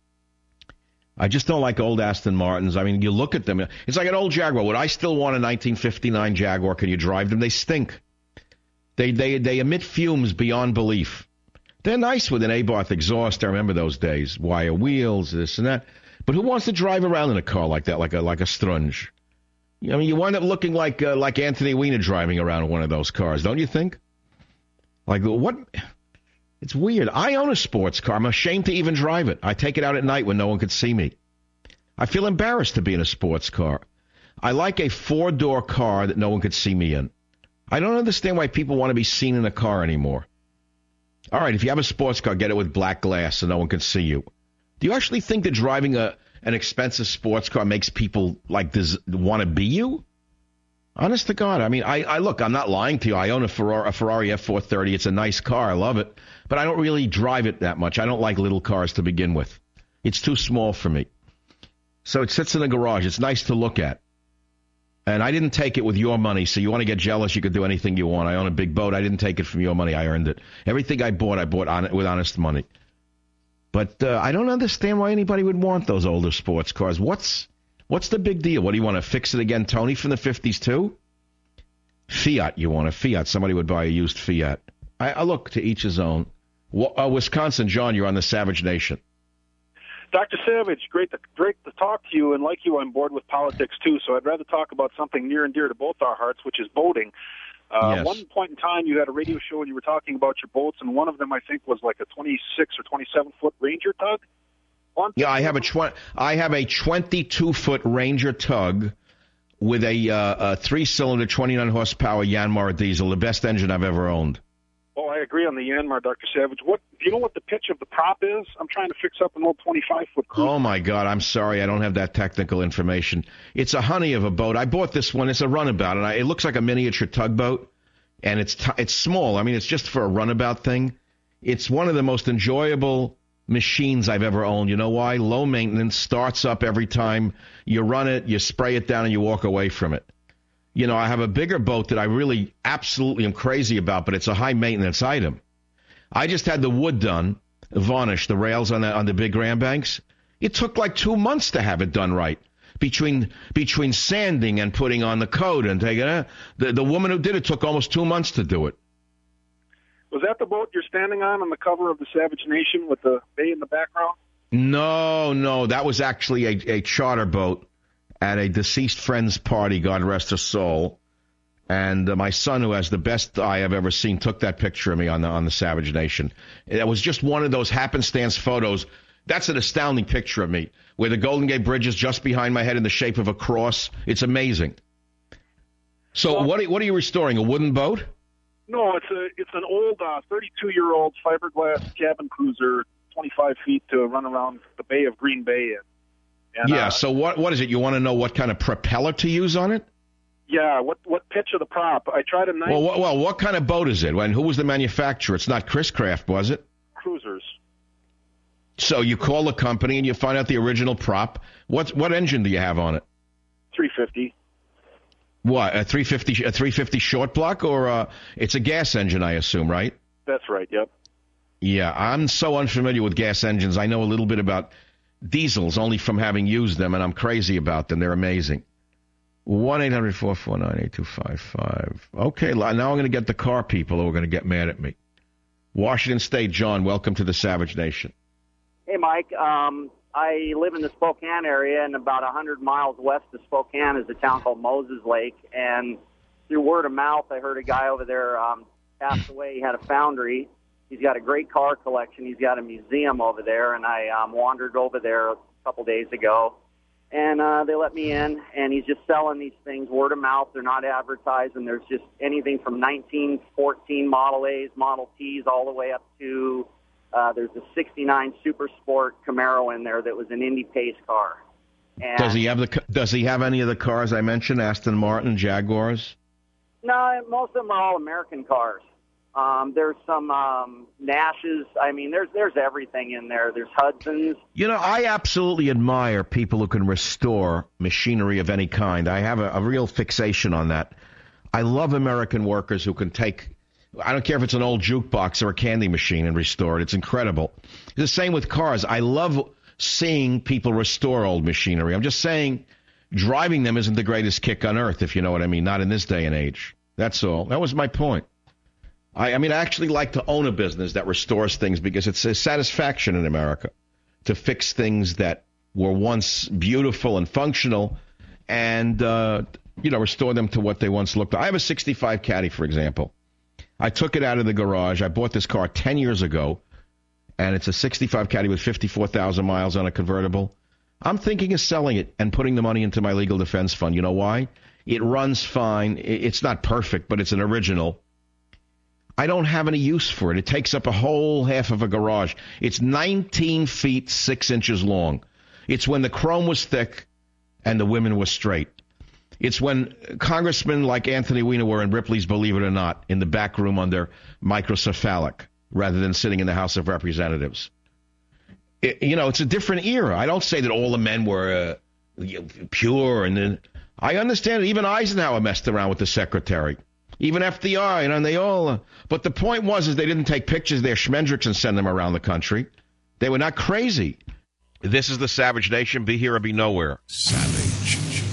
I just don't like old Aston Martins. I mean, you look at them. It's like an old Jaguar. Would I still want a 1959 Jaguar? Can you drive them? They stink. They emit fumes beyond belief. They're nice with an Abarth exhaust. I remember those days. Wire wheels, this and that. But who wants to drive around in a car like that, like a Strunge? I mean, you wind up looking like Anthony Weiner driving around in one of those cars, don't you think? Like, what? It's weird. I own a sports car. I'm ashamed to even drive it. I take it out at night when no one could see me. I feel embarrassed to be in a sports car. I like a four-door car that no one could see me in. I don't understand why people want to be seen in a car anymore. All right, if you have a sports car, get it with black glass so no one can see you. Do you actually think that driving an expensive sports car makes people like this want to be you? Honest to God. I mean, I look, I'm not lying to you. I own a Ferrari F430. It's a nice car. I love it. But I don't really drive it that much. I don't like little cars to begin with. It's too small for me. So it sits in the garage. It's nice to look at. And I didn't take it with your money, so you want to get jealous, you could do anything you want. I own a big boat. I didn't take it from your money. I earned it. Everything I bought on it with honest money. But I don't understand why anybody would want those older sports cars. What's the big deal? What, do you want to fix it again, Tony, from the 50s too? Fiat, you want a Fiat. Somebody would buy a used Fiat. I look, to each his own. Wisconsin, John, you're on the Savage Nation. Dr. Savage, great to talk to you, and like you, I'm bored with politics too, so I'd rather talk about something near and dear to both our hearts, which is boating. Yes. One point in time, you had a radio show and you were talking about your boats, and one of them, I think, was like a 26 or 27-foot Ranger tug. Yeah, I have a 22-foot Ranger tug with a 3-cylinder, 29-horsepower Yanmar diesel, the best engine I've ever owned. Oh, I agree on the Yanmar, Dr. Savage. Do you know what the pitch of the prop is? I'm trying to fix up an old 25-foot cruiser. Oh, my God. I'm sorry. I don't have that technical information. It's a honey of a boat. I bought this one. It's a runabout, and it looks like a miniature tugboat, and it's small. I mean, it's just for a runabout thing. It's one of the most enjoyable machines I've ever owned. You know why? Low maintenance, starts up every time you run it, you spray it down, and you walk away from it. You know, I have a bigger boat that I really absolutely am crazy about, but it's a high-maintenance item. I just had the wood done, varnished, the rails on the big Grand Banks. It took like 2 months to have it done right. Between sanding and putting on the coat and taking it, the woman who did it took almost 2 months to do it. Was that the boat you're standing on the cover of the Savage Nation with the bay in the background? No, that was actually a charter boat at a deceased friend's party, God rest her soul. And my son, who has the best eye I've ever seen, took that picture of me on the Savage Nation. It was just one of those happenstance photos. That's an astounding picture of me, where the Golden Gate Bridge is just behind my head in the shape of a cross. It's amazing. So what are you restoring, a wooden boat? No, it's an old 32-year-old fiberglass cabin cruiser, 25 feet to run around the Bay of Green Bay in. And, so what is it? You want to know what kind of propeller to use on it? Yeah, what pitch of the prop? I tried a nice... Well, what kind of boat is it? And who was the manufacturer? It's not Chris Craft, was it? Cruisers. So you call the company and you find out the original prop. What engine do you have on it? 350. What, a 350 short block, or it's a gas engine, I assume, right? That's right, yep. Yeah, I'm so unfamiliar with gas engines. I know a little bit about diesels only from having used them, and I'm crazy about them. They're amazing. 1-800-449-8255. Okay, now I'm going to get the car people who are going to get mad at me. Washington State, John, welcome to the Savage Nation. Hey, Mike. I live in the Spokane area, and about 100 miles west of Spokane is a town called Moses Lake. And through word of mouth, I heard a guy over there passed away. He had a foundry. He's got a great car collection. He's got a museum over there, and I wandered over there a couple days ago. And they let me in, and he's just selling these things word of mouth. They're not advertising. There's just anything from 1914 Model A's, Model T's, all the way up to there's a 69 Super Sport Camaro in there that was an Indy pace car. And Does he have any of the cars I mentioned, Aston Martin, Jaguars? No, most of them are all American cars. There's some Nashes. I mean, there's everything in there. There's Hudsons. You know, I absolutely admire people who can restore machinery of any kind. I have a real fixation on that. I love American workers who can take, I don't care if it's an old jukebox or a candy machine, and restore it. It's incredible. The same with cars. I love seeing people restore old machinery. I'm just saying driving them isn't the greatest kick on earth, if you know what I mean. Not in this day and age. That's all. That was my point. I mean, I actually like to own a business that restores things because it's a satisfaction in America to fix things that were once beautiful and functional and, restore them to what they once looked like. I have a 65 Caddy, for example. I took it out of the garage. I bought this car 10 years ago, and it's a 65 Caddy with 54,000 miles on a convertible. I'm thinking of selling it and putting the money into my legal defense fund. You know why? It runs fine. It's not perfect, but it's an original. I don't have any use for it. It takes up a whole half of a garage. It's 19 feet, 6 inches long. It's when the chrome was thick and the women were straight. It's when congressmen like Anthony Weiner were in Ripley's Believe It or Not in the back room under microcephalic rather than sitting in the House of Representatives. It's a different era. I don't say that all the men were pure. And then I understand it. Even Eisenhower messed around with the secretary. Even FDR, and they all. But the point was they didn't take pictures of their Schmendricks and send them around the country. They were not crazy. This is the Savage Nation. Be here or be nowhere. Savage.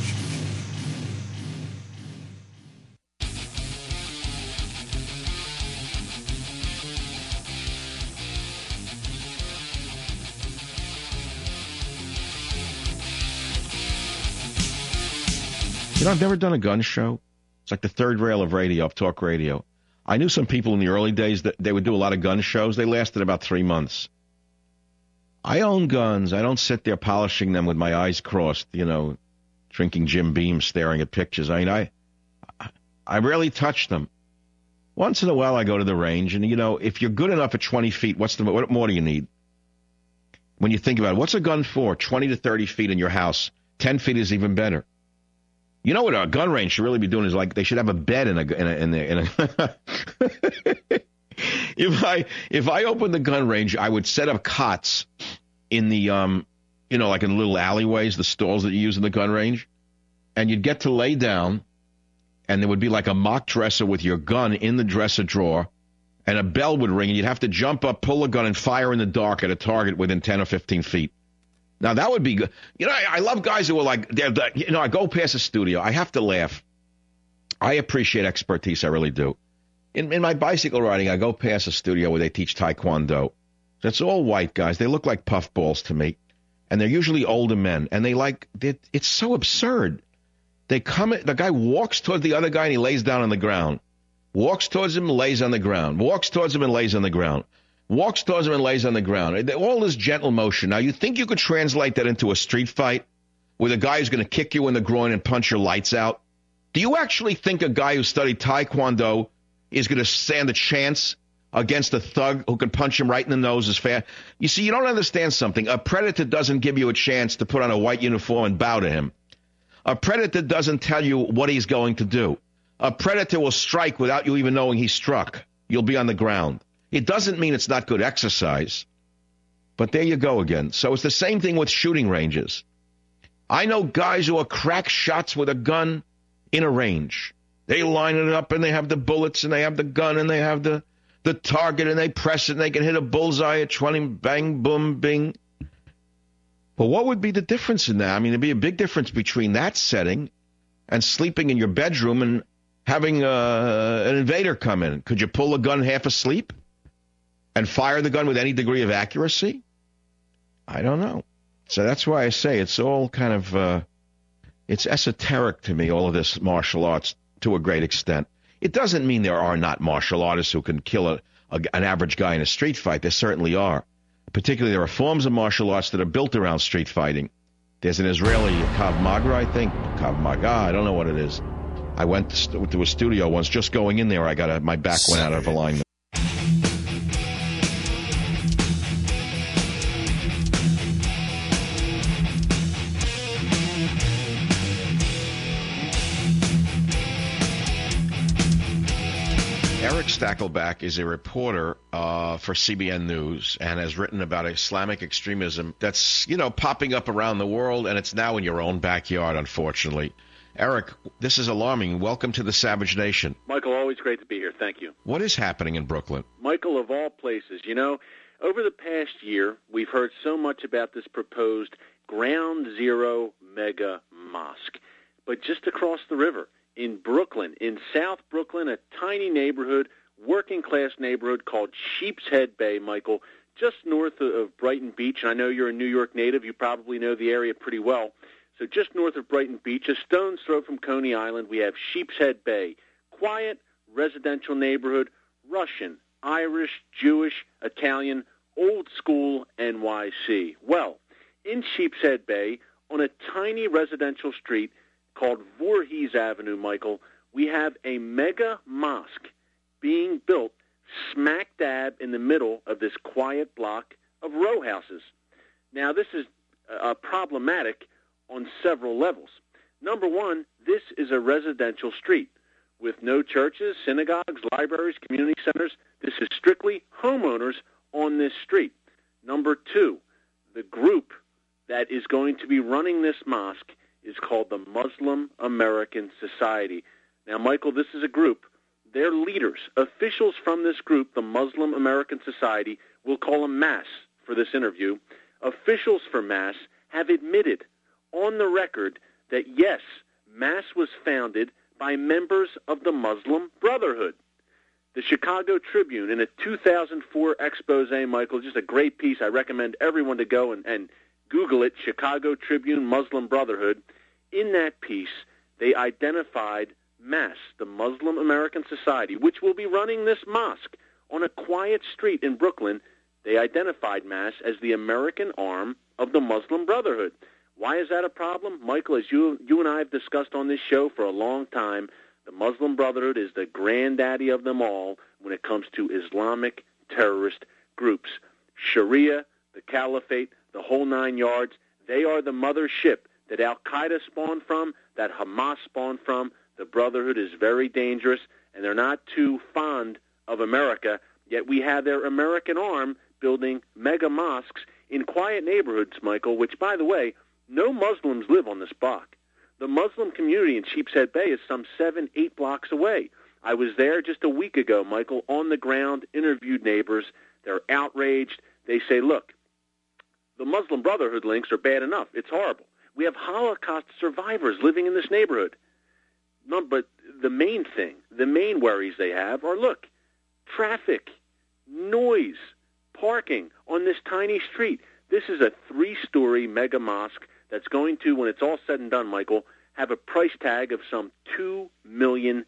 I've never done a gun show. It's like the third rail of radio, of talk radio. I knew some people in the early days that they would do a lot of gun shows. They lasted about 3 months. I own guns. I don't sit there polishing them with my eyes crossed, drinking Jim Beam, staring at pictures. I mean, I rarely touch them. Once in a while I go to the range, and, if you're good enough at 20 feet, what more do you need? When you think about it, what's a gun for? 20 to 30 feet in your house. 10 feet is even better. You know what a gun range should really be doing is they should have a bed in a If I opened the gun range, I would set up cots in the like in little alleyways, the stalls that you use in the gun range, and you'd get to lay down, and there would be like a mock dresser with your gun in the dresser drawer, and a bell would ring, and you'd have to jump up, pull a gun, and fire in the dark at a target within 10 or 15 feet. Now, that would be good. I love guys who are like, I go past a studio. I have to laugh. I appreciate expertise. I really do. In my bicycle riding, I go past a studio where they teach Taekwondo. It's all white guys. They look like puffballs to me. And they're usually older men. And it's so absurd. The guy walks towards the other guy and he lays down on the ground. Walks towards him, lays on the ground. Walks towards him and lays on the ground. Walks towards him and lays on the ground. All this gentle motion. Now, you think you could translate that into a street fight with a guy who's going to kick you in the groin and punch your lights out? Do you actually think a guy who studied Taekwondo is going to stand a chance against a thug who can punch him right in the nose as fast? You see, you don't understand something. A predator doesn't give you a chance to put on a white uniform and bow to him. A predator doesn't tell you what he's going to do. A predator will strike without you even knowing he struck. You'll be on the ground. It doesn't mean it's not good exercise. But there you go again. So it's the same thing with shooting ranges. I know guys who are crack shots with a gun in a range. They line it up and they have the bullets and they have the gun and they have the target and they press it and they can hit a bullseye at 20, bang, boom, bing. But what would be the difference in that? I mean, there'd be a big difference between that setting and sleeping in your bedroom and having an invader come in. Could you pull a gun half asleep and fire the gun with any degree of accuracy? I don't know. So that's why I say it's all kind of it's esoteric to me, all of this martial arts, to a great extent. It doesn't mean there are not martial artists who can kill an average guy in a street fight. There certainly are. Particularly, there are forms of martial arts that are built around street fighting. There's an Israeli, Krav Maga, I think. Krav Maga, I don't know what it is. I went to a studio once. Just going in there, my back went out of alignment. Eric Stakelback is a reporter for CBN News and has written about Islamic extremism that's, popping up around the world, and it's now in your own backyard, unfortunately. Eric, this is alarming. Welcome to the Savage Nation. Michael, always great to be here. Thank you. What is happening in Brooklyn? Michael, of all places, over the past year, we've heard so much about this proposed Ground Zero mega mosque. But just across the river, in Brooklyn, in South Brooklyn, a tiny neighborhood, working-class neighborhood called Sheepshead Bay, Michael, just north of Brighton Beach. And I know you're a New York native. You probably know the area pretty well. So just north of Brighton Beach, a stone's throw from Coney Island, we have Sheepshead Bay. Quiet, residential neighborhood, Russian, Irish, Jewish, Italian, old-school NYC. Well, in Sheepshead Bay, on a tiny residential street called Voorhees Avenue, Michael, we have a mega mosque being built smack dab in the middle of this quiet block of row houses. Now, this is problematic on several levels. Number one, this is a residential street with no churches, synagogues, libraries, community centers. This is strictly homeowners on this street. Number two, the group that is going to be running this mosque is called the Muslim American Society. Now, Michael, this is a group. Their leaders, officials from this group, the Muslim American Society, we'll call them MAS for this interview, officials for MAS have admitted on the record that, yes, MAS was founded by members of the Muslim Brotherhood. The Chicago Tribune, in a 2004 expose, Michael, just a great piece. I recommend everyone to go and Google it, Chicago Tribune Muslim Brotherhood. In that piece, they identified MAS, the Muslim American Society, which will be running this mosque on a quiet street in Brooklyn. They identified MAS as the American arm of the Muslim Brotherhood. Why is that a problem? Michael, as you and I have discussed on this show for a long time, The Muslim Brotherhood is the granddaddy of them all when it comes to Islamic terrorist groups. Sharia, the Caliphate, the whole 9 yards, they are the mothership that Al-Qaeda spawned from, that Hamas spawned from. The Brotherhood is very dangerous, and they're not too fond of America, yet we have their American arm building mega mosques in quiet neighborhoods, Michael, which, by the way, no Muslims live on this block. The Muslim community in Sheepshead Bay is some 7-8 blocks away. I was there just a week ago, Michael, on the ground, interviewed neighbors. They're outraged. They say, look, the Muslim Brotherhood links are bad enough. It's horrible. We have Holocaust survivors living in this neighborhood. No, but the main thing, the main worries they have are, look, traffic, noise, parking on this tiny street. This is a 3-story mega mosque that's going to, when it's all said and done, Michael, have a price tag of some $2 million.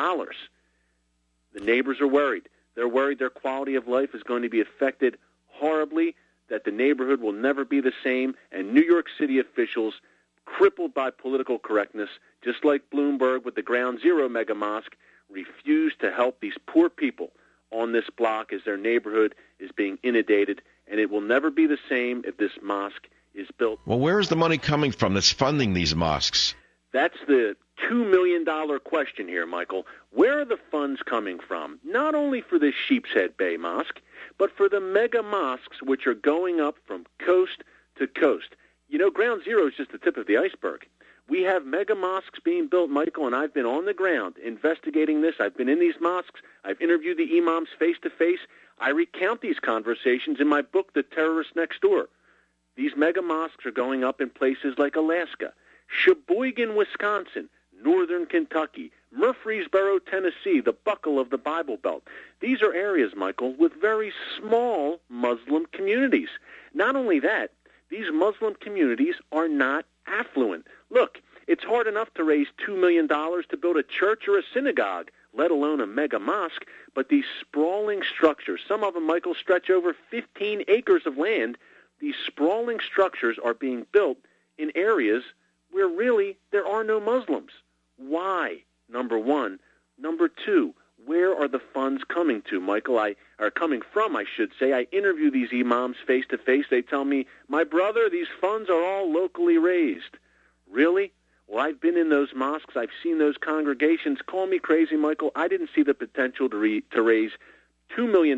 The neighbors are worried. They're worried their quality of life is going to be affected horribly, that the neighborhood will never be the same, and New York City officials, crippled by political correctness, just like Bloomberg with the Ground Zero mega mosque, refuse to help these poor people on this block as their neighborhood is being inundated, and it will never be the same if this mosque is built. Well, where is the money coming from that's funding these mosques? That's the $2 million question here, Michael. Where are the funds coming from? Not only for this Sheepshead Bay Mosque, but for the mega mosques which are going up from coast to coast. You know, Ground Zero is just the tip of the iceberg. We have mega mosques being built, Michael, and I've been on the ground investigating this. I've been in these mosques. I've interviewed the imams face-to-face. I recount these conversations in my book, The Terrorist Next Door. These mega mosques are going up in places like Alaska, Sheboygan, Wisconsin, northern Kentucky, Murfreesboro, Tennessee, the buckle of the Bible Belt. These are areas, Michael, with very small Muslim communities. Not only that, these Muslim communities are not affluent. Look, it's hard enough to raise $2 million to build a church or a synagogue, let alone a mega mosque, but these sprawling structures, some of them, Michael, stretch over 15 acres of land. These sprawling structures are being built in areas where really there are no Muslims. Why? Number one. Number two, where are the funds coming to, Michael? Coming from, I should say. I interview these imams face-to-face. They tell me, my brother, these funds are all locally raised. Really? Well, I've been in those mosques. I've seen those congregations. Call me crazy, Michael. I didn't see the potential to raise $2 million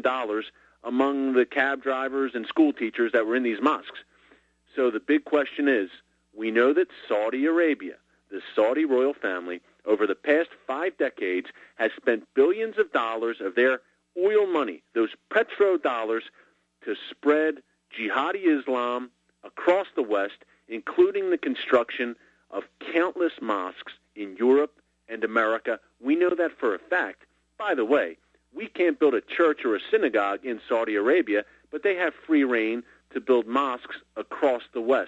among the cab drivers and school teachers that were in these mosques. So the big question is, we know that Saudi Arabia, the Saudi royal family, over the past 5 decades has spent billions of dollars of their oil money, those petrodollars, to spread jihadi Islam across the West, including the construction of countless mosques in Europe and America. We know that for a fact. By the way, we can't build a church or a synagogue in Saudi Arabia, but they have free reign to build mosques across the West.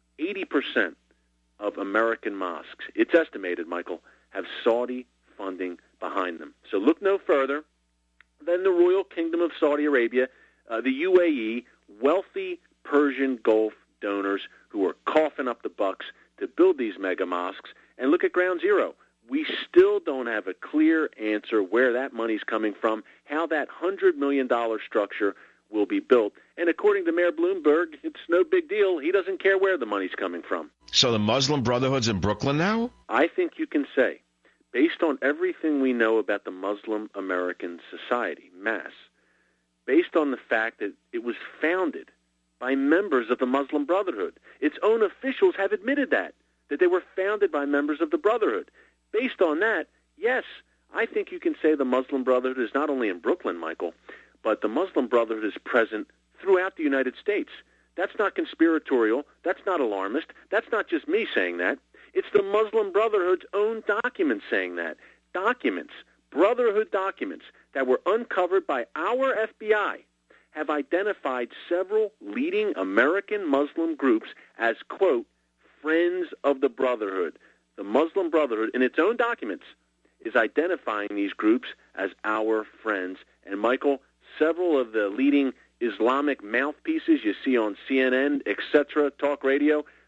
80% of American mosques, it's estimated, Michael, have Saudi funding behind them. So look no further than the Royal Kingdom of Saudi Arabia, the UAE, wealthy Persian Gulf donors who are coughing up the bucks to build these mega mosques. And look at Ground Zero. We still don't have a clear answer where that money's coming from, how that $100 million structure will be built. And according to Mayor Bloomberg, it's no big deal. He doesn't care where the money's coming from. So the Muslim Brotherhood's in Brooklyn now? I think you can say, based on everything we know about the Muslim American society, mass, based on the fact that it was founded by members of the Muslim Brotherhood. Its own officials have admitted that they were founded by members of the Brotherhood. Based on that, yes, I think you can say the Muslim Brotherhood is not only in Brooklyn, Michael, but the Muslim Brotherhood is present throughout the United States. That's not conspiratorial. That's not alarmist. That's not just me saying that. It's the Muslim Brotherhood's own documents saying that. Documents, Brotherhood documents that were uncovered by our FBI have identified several leading American Muslim groups as, quote, friends of the Brotherhood. The Muslim Brotherhood, in its own documents, is identifying these groups as our friends. And, Michael, several of the leading Islamic mouthpieces you see on CNN, etc., talk radio,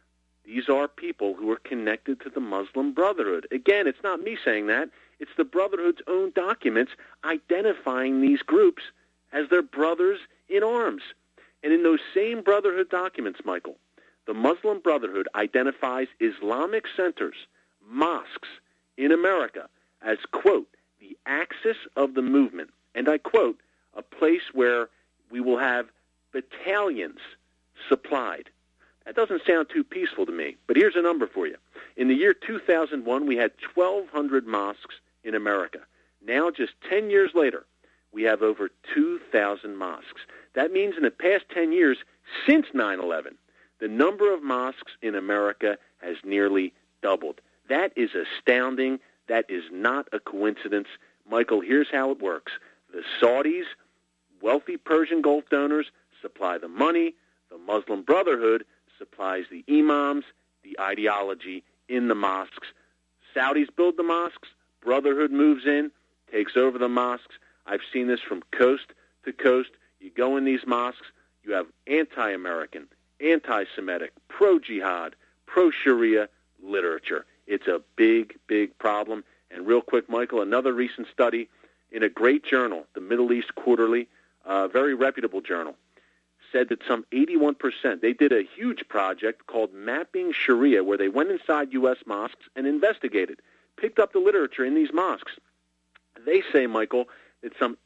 These are people who are connected to the Muslim Brotherhood. Again, it's not me saying that. It's the Brotherhood's own documents identifying these groups as their brothers in arms. And in those same Brotherhood documents, Michael, the Muslim Brotherhood identifies Islamic centers, mosques in America as, quote, the axis of the movement. And I quote, a place where we will have battalions supplied. That doesn't sound too peaceful to me, but here's a number for you. In the year 2001, we had 1,200 mosques in America. Now, just 10 years later, we have over 2,000 mosques. That means in the past 10 years, since 9/11, the number of mosques in America has nearly doubled. That is astounding. That is not a coincidence. Michael, here's how it works. The Saudis, wealthy Persian Gulf donors, supply the money. The Muslim Brotherhood supplies the imams, the ideology in the mosques. Saudis build the mosques. Brotherhood moves in, takes over the mosques. I've seen this from coast to coast. You go in these mosques, you have anti-American, anti-Semitic, pro-jihad, pro-Sharia literature. It's a big, big problem. And real quick, Michael, another recent study in a great journal, the Middle East Quarterly, a very reputable journal, said that some 81%, they did a huge project called Mapping Sharia, where they went inside U.S. mosques and investigated, picked up the literature in these mosques. They say, Michael, that some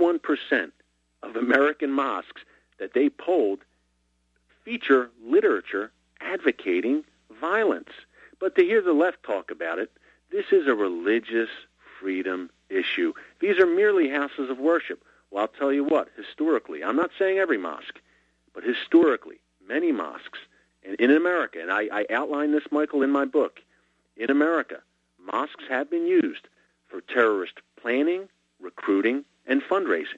81% of American mosques that they polled feature literature advocating violence. But to hear the left talk about it, this is a religious freedom issue. These are merely houses of worship. Well, I'll tell you what, historically, I'm not saying every mosque, but historically, many mosques, and in America, and I outline this, Michael, in my book, in America, mosques have been used for terrorist planning, recruiting, and fundraising.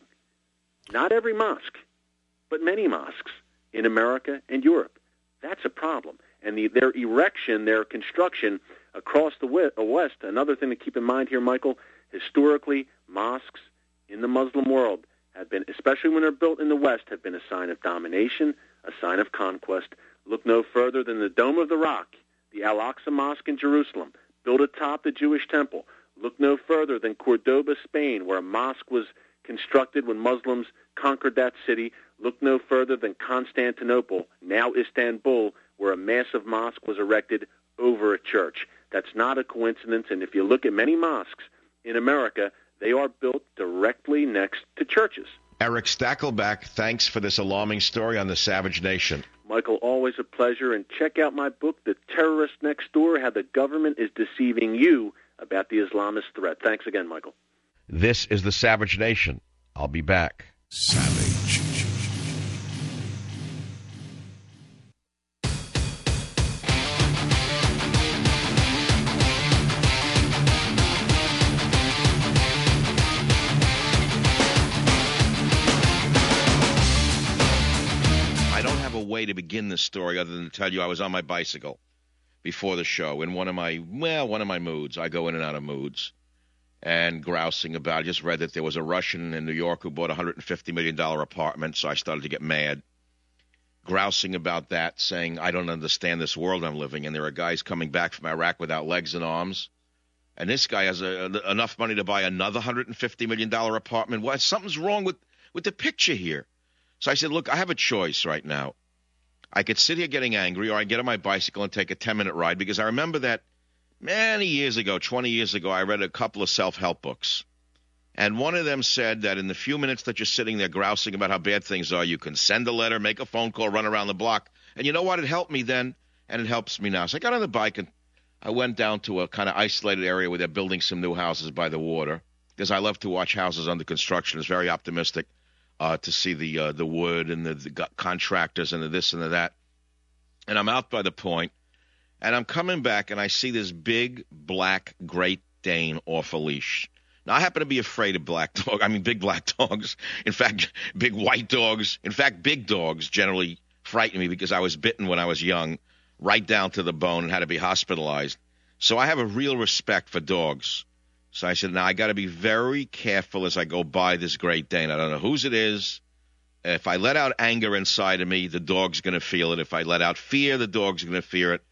Not every mosque, but many mosques in America and Europe. That's a problem. And their erection, their construction across the West, another thing to keep in mind here, Michael, historically, mosques in the Muslim world have been, especially when they're built in the West, have been a sign of domination, a sign of conquest. Look no further than the Dome of the Rock, the Al-Aqsa Mosque in Jerusalem, built atop the Jewish temple. Look no further than Cordoba, Spain, where a mosque was constructed when Muslims conquered that city. Look no further than Constantinople, now Istanbul, where a massive mosque was erected over a church. That's not a coincidence, and if you look at many mosques in America, they are built directly next to churches. Eric Stakelback, thanks for this alarming story on the Savage Nation. Michael, always a pleasure, and check out my book, The Terrorist Next Door, How the Government is Deceiving You About the Islamist Threat. Thanks again, Michael. This is the Savage Nation. I'll be back. Savage. Way to begin this story other than to tell you I was on my bicycle before the show in one of my moods. I go in and out of moods, and grousing about. I just read that there was a Russian in New York who bought a $150 million apartment, so I started to get mad, grousing about that, saying I don't understand this world I'm living in. There are guys coming back from Iraq without legs and arms, and this guy has enough money to buy another $150 million apartment. What? Something's wrong with the picture here. So I said, look, I have a choice right now. I could sit here getting angry, or I get on my bicycle and take a 10-minute ride, because I remember that many years ago, 20 years ago, I read a couple of self-help books. And one of them said that in the few minutes that you're sitting there grousing about how bad things are, you can send a letter, make a phone call, run around the block. And you know what? It helped me then, and it helps me now. So I got on the bike, and I went down to a kind of isolated area where they're building some new houses by the water, because I love to watch houses under construction. It's very optimistic. To see the wood and the contractors and the this and the that. And I'm out by the point, and I'm coming back, and I see this big black Great Dane off a leash. Now, I happen to be afraid of big black dogs. In fact, big white dogs. In fact, big dogs generally frighten me because I was bitten when I was young, right down to the bone, and had to be hospitalized. So I have a real respect for dogs. So I said, now I got to be very careful as I go by this Great Dane. I don't know whose it is. If I let out anger inside of me, the dog's going to feel it. If I let out fear, the dog's going to fear it.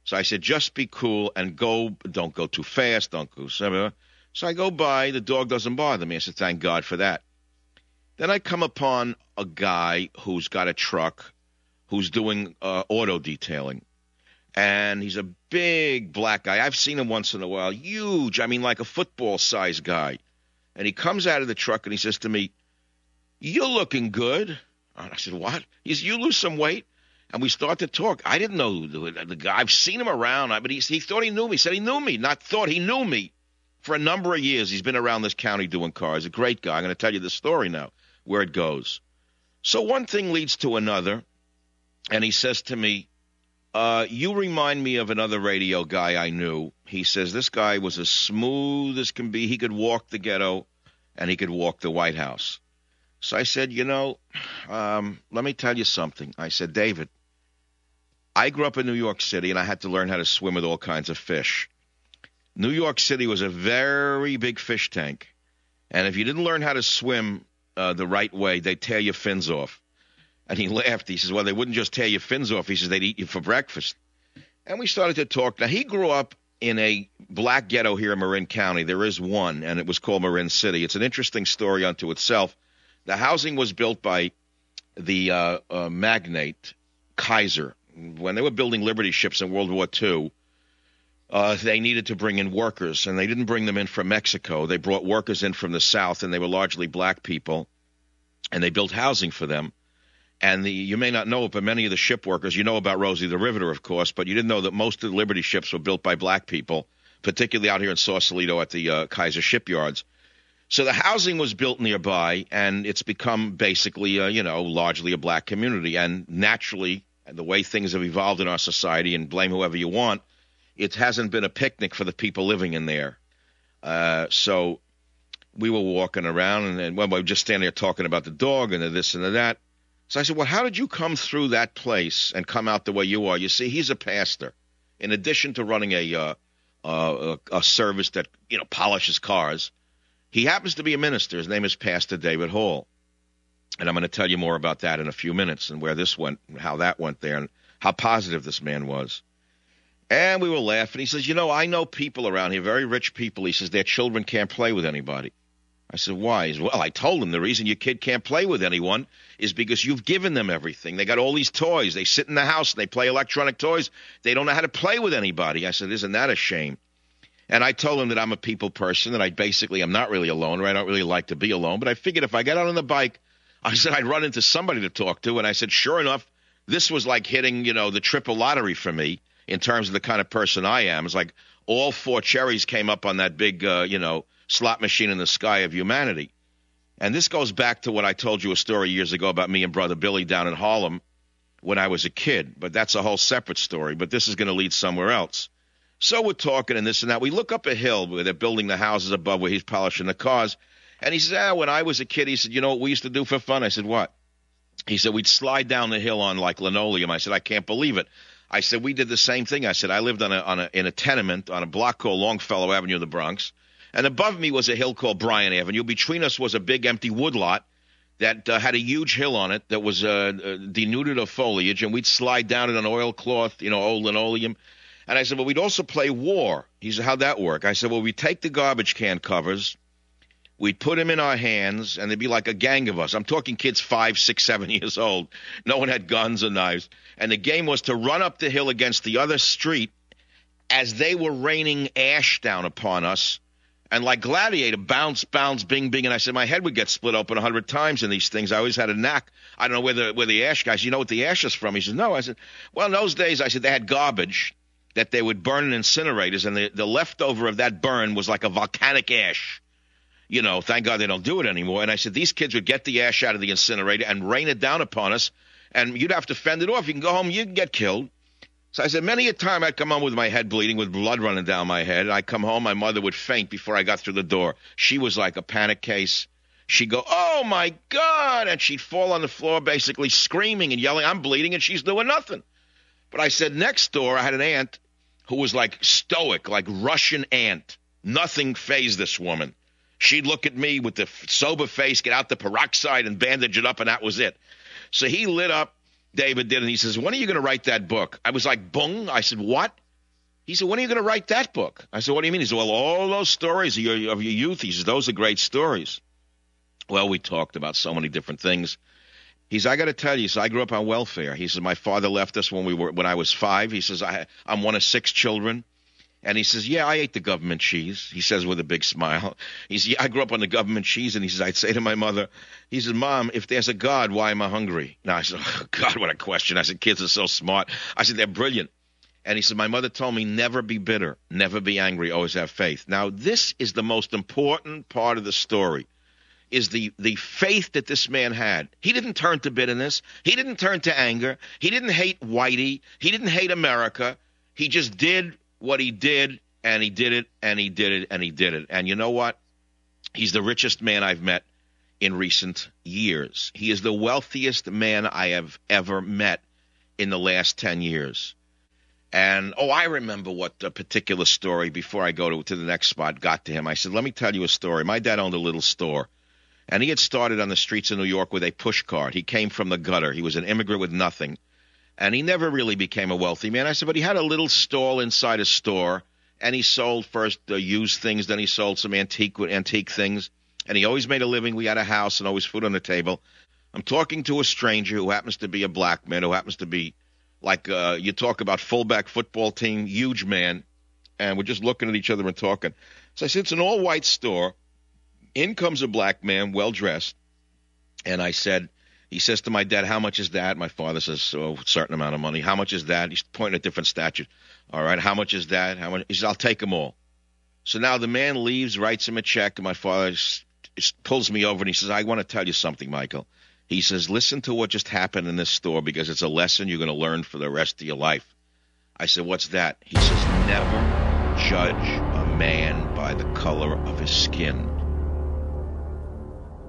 So I said, just be cool and don't go too fast, don't go. So I go by, the dog doesn't bother me. I said, thank God for that. Then I come upon a guy who's got a truck who's doing auto detailing. And he's a big black guy. I've seen him once in a while. Huge. I mean, like a football-sized guy. And he comes out of the truck and he says to me, you're looking good. And I said, what? He says, you lose some weight? And we start to talk. I didn't know the guy. I've seen him around, but he thought he knew me. He said he knew me. Not thought, he knew me. For a number of years, he's been around this county doing cars. A great guy. I'm going to tell you the story now, where it goes. So one thing leads to another, and he says to me, you remind me of another radio guy I knew. He says this guy was as smooth as can be. He could walk the ghetto, and he could walk the White House. So I said, let me tell you something. I said, David, I grew up in New York City, and I had to learn how to swim with all kinds of fish. New York City was a very big fish tank, and if you didn't learn how to swim the right way, they'd tear your fins off. And he laughed. He says, well, they wouldn't just tear your fins off. He says, they'd eat you for breakfast. And we started to talk. Now, he grew up in a black ghetto here in Marin County. There is one, and it was called Marin City. It's an interesting story unto itself. The housing was built by the magnate Kaiser. When they were building Liberty ships in World War II, they needed to bring in workers, and they didn't bring them in from Mexico. They brought workers in from the South, and they were largely black people, and they built housing for them. And you may not know it, but many of the ship workers, you know about Rosie the Riveter, of course, but you didn't know that most of the Liberty ships were built by black people, particularly out here in Sausalito at the Kaiser shipyards. So the housing was built nearby, and it's become basically, largely a black community. And naturally, the way things have evolved in our society, and blame whoever you want, it hasn't been a picnic for the people living in there. So we were walking around, and we were just standing there talking about the dog and the this and the that. So I said, well, how did you come through that place and come out the way you are? You see, he's a pastor. In addition to running a service that, polishes cars, he happens to be a minister. His name is Pastor David Hall. And I'm going to tell you more about that in a few minutes and where this went, and how that went there, and how positive this man was. And we were laughing. He says, I know people around here, very rich people. He says, their children can't play with anybody. I said, why? He said, well, I told him the reason your kid can't play with anyone is because you've given them everything. They got all these toys. They sit in the house and they play electronic toys. They don't know how to play with anybody. I said, isn't that a shame? And I told him that I'm a people person, that I'm not really a loner. I don't really like to be alone. But I figured if I got out on the bike, I said I'd run into somebody to talk to. And I said, sure enough, this was like hitting, the triple lottery for me in terms of the kind of person I am. It's like all four cherries came up on that big, slot machine in the sky of humanity. And this goes back to what I told you a story years ago about me and Brother Billy down in Harlem when I was a kid. But that's a whole separate story. But this is going to lead somewhere else. So we're talking and this and that. We look up a hill where they're building the houses above where he's polishing the cars. And he says, when I was a kid, he said, you know what we used to do for fun? I said, what? He said, we'd slide down the hill on like linoleum. I said, I can't believe it. I said, we did the same thing. I said, I lived in a tenement on a block called Longfellow Avenue in the Bronx. And above me was a hill called Bryan Avenue. Between us was a big empty woodlot that had a huge hill on it that was denuded of foliage. And we'd slide down it on oilcloth, old linoleum. And I said, well, we'd also play war. He said, how'd that work? I said, well, we'd take the garbage can covers, we'd put them in our hands, and there'd be like a gang of us. I'm talking kids 5, 6, 7 years old. No one had guns or knives. And the game was to run up the hill against the other street as they were raining ash down upon us. And like Gladiator, bounce, bounce, bing, bing. And I said, my head would get split open 100 times in these things. I always had a knack. I don't know where the ash guys, you know what the ash is from? He said, no. I said, well, in those days, I said, they had garbage that they would burn in incinerators, and the leftover of that burn was like a volcanic ash. Thank God they don't do it anymore. And I said, these kids would get the ash out of the incinerator and rain it down upon us, and you'd have to fend it off. You can go home, you can get killed. So I said, many a time I'd come home with my head bleeding, with blood running down my head. I'd come home, my mother would faint before I got through the door. She was like a panic case. She'd go, oh, my God, and she'd fall on the floor basically screaming and yelling, I'm bleeding, and she's doing nothing. But I said, next door, I had an aunt who was like stoic, like Russian aunt. Nothing fazed this woman. She'd look at me with the sober face, get out the peroxide and bandage it up, and that was it. So he lit up, David did, and he says, when are you going to write that book? I was like, boom. I said, what? He said, when are you going to write that book? I said, what do you mean? He said, well, all those stories of your youth, he says, those are great stories. Well, we talked about so many different things. He said, I got to tell you, so I grew up on welfare. He said, my father left us when I was 5. He says, I'm one of 6 children. And he says, yeah, I ate the government cheese. He says with a big smile. He says, yeah, I grew up on the government cheese. And he says, I'd say to my mother, he says, Mom, if there's a God, why am I hungry? Now, I said, oh, God, what a question. I said, kids are so smart. I said, they're brilliant. And he said, my mother told me never be bitter, never be angry, always have faith. Now, this is the most important part of the story, is the faith that this man had. He didn't turn to bitterness. He didn't turn to anger. He didn't hate Whitey. He didn't hate America. He just did what he did, and he did it, and he did it, and he did it. And you know what? He's the richest man I've met in recent years. He is the wealthiest man I have ever met in the last 10 years. And, I remember what a particular story, before I go to the next spot, got to him. I said, let me tell you a story. My dad owned a little store, and he had started on the streets of New York with a push cart. He came from the gutter. He was an immigrant with nothing. And he never really became a wealthy man. I said, but he had a little stall inside a store, and he sold first used things, then he sold some antique things, and he always made a living. We had a house and always food on the table. I'm talking to a stranger who happens to be a black man, who happens to be, like you talk about fullback football team, huge man, and we're just looking at each other and talking. So I said, it's an all-white store. In comes a black man, well-dressed, and I said, he says to my dad, how much is that? My father says, a certain amount of money. How much is that? He's pointing at different statues. All right, how much is that? How much? He says, I'll take them all. So now the man leaves, writes him a check, and my father pulls me over, and he says, I want to tell you something, Michael. He says, listen to what just happened in this store, because it's a lesson you're going to learn for the rest of your life. I said, what's that? He says, never judge a man by the color of his skin.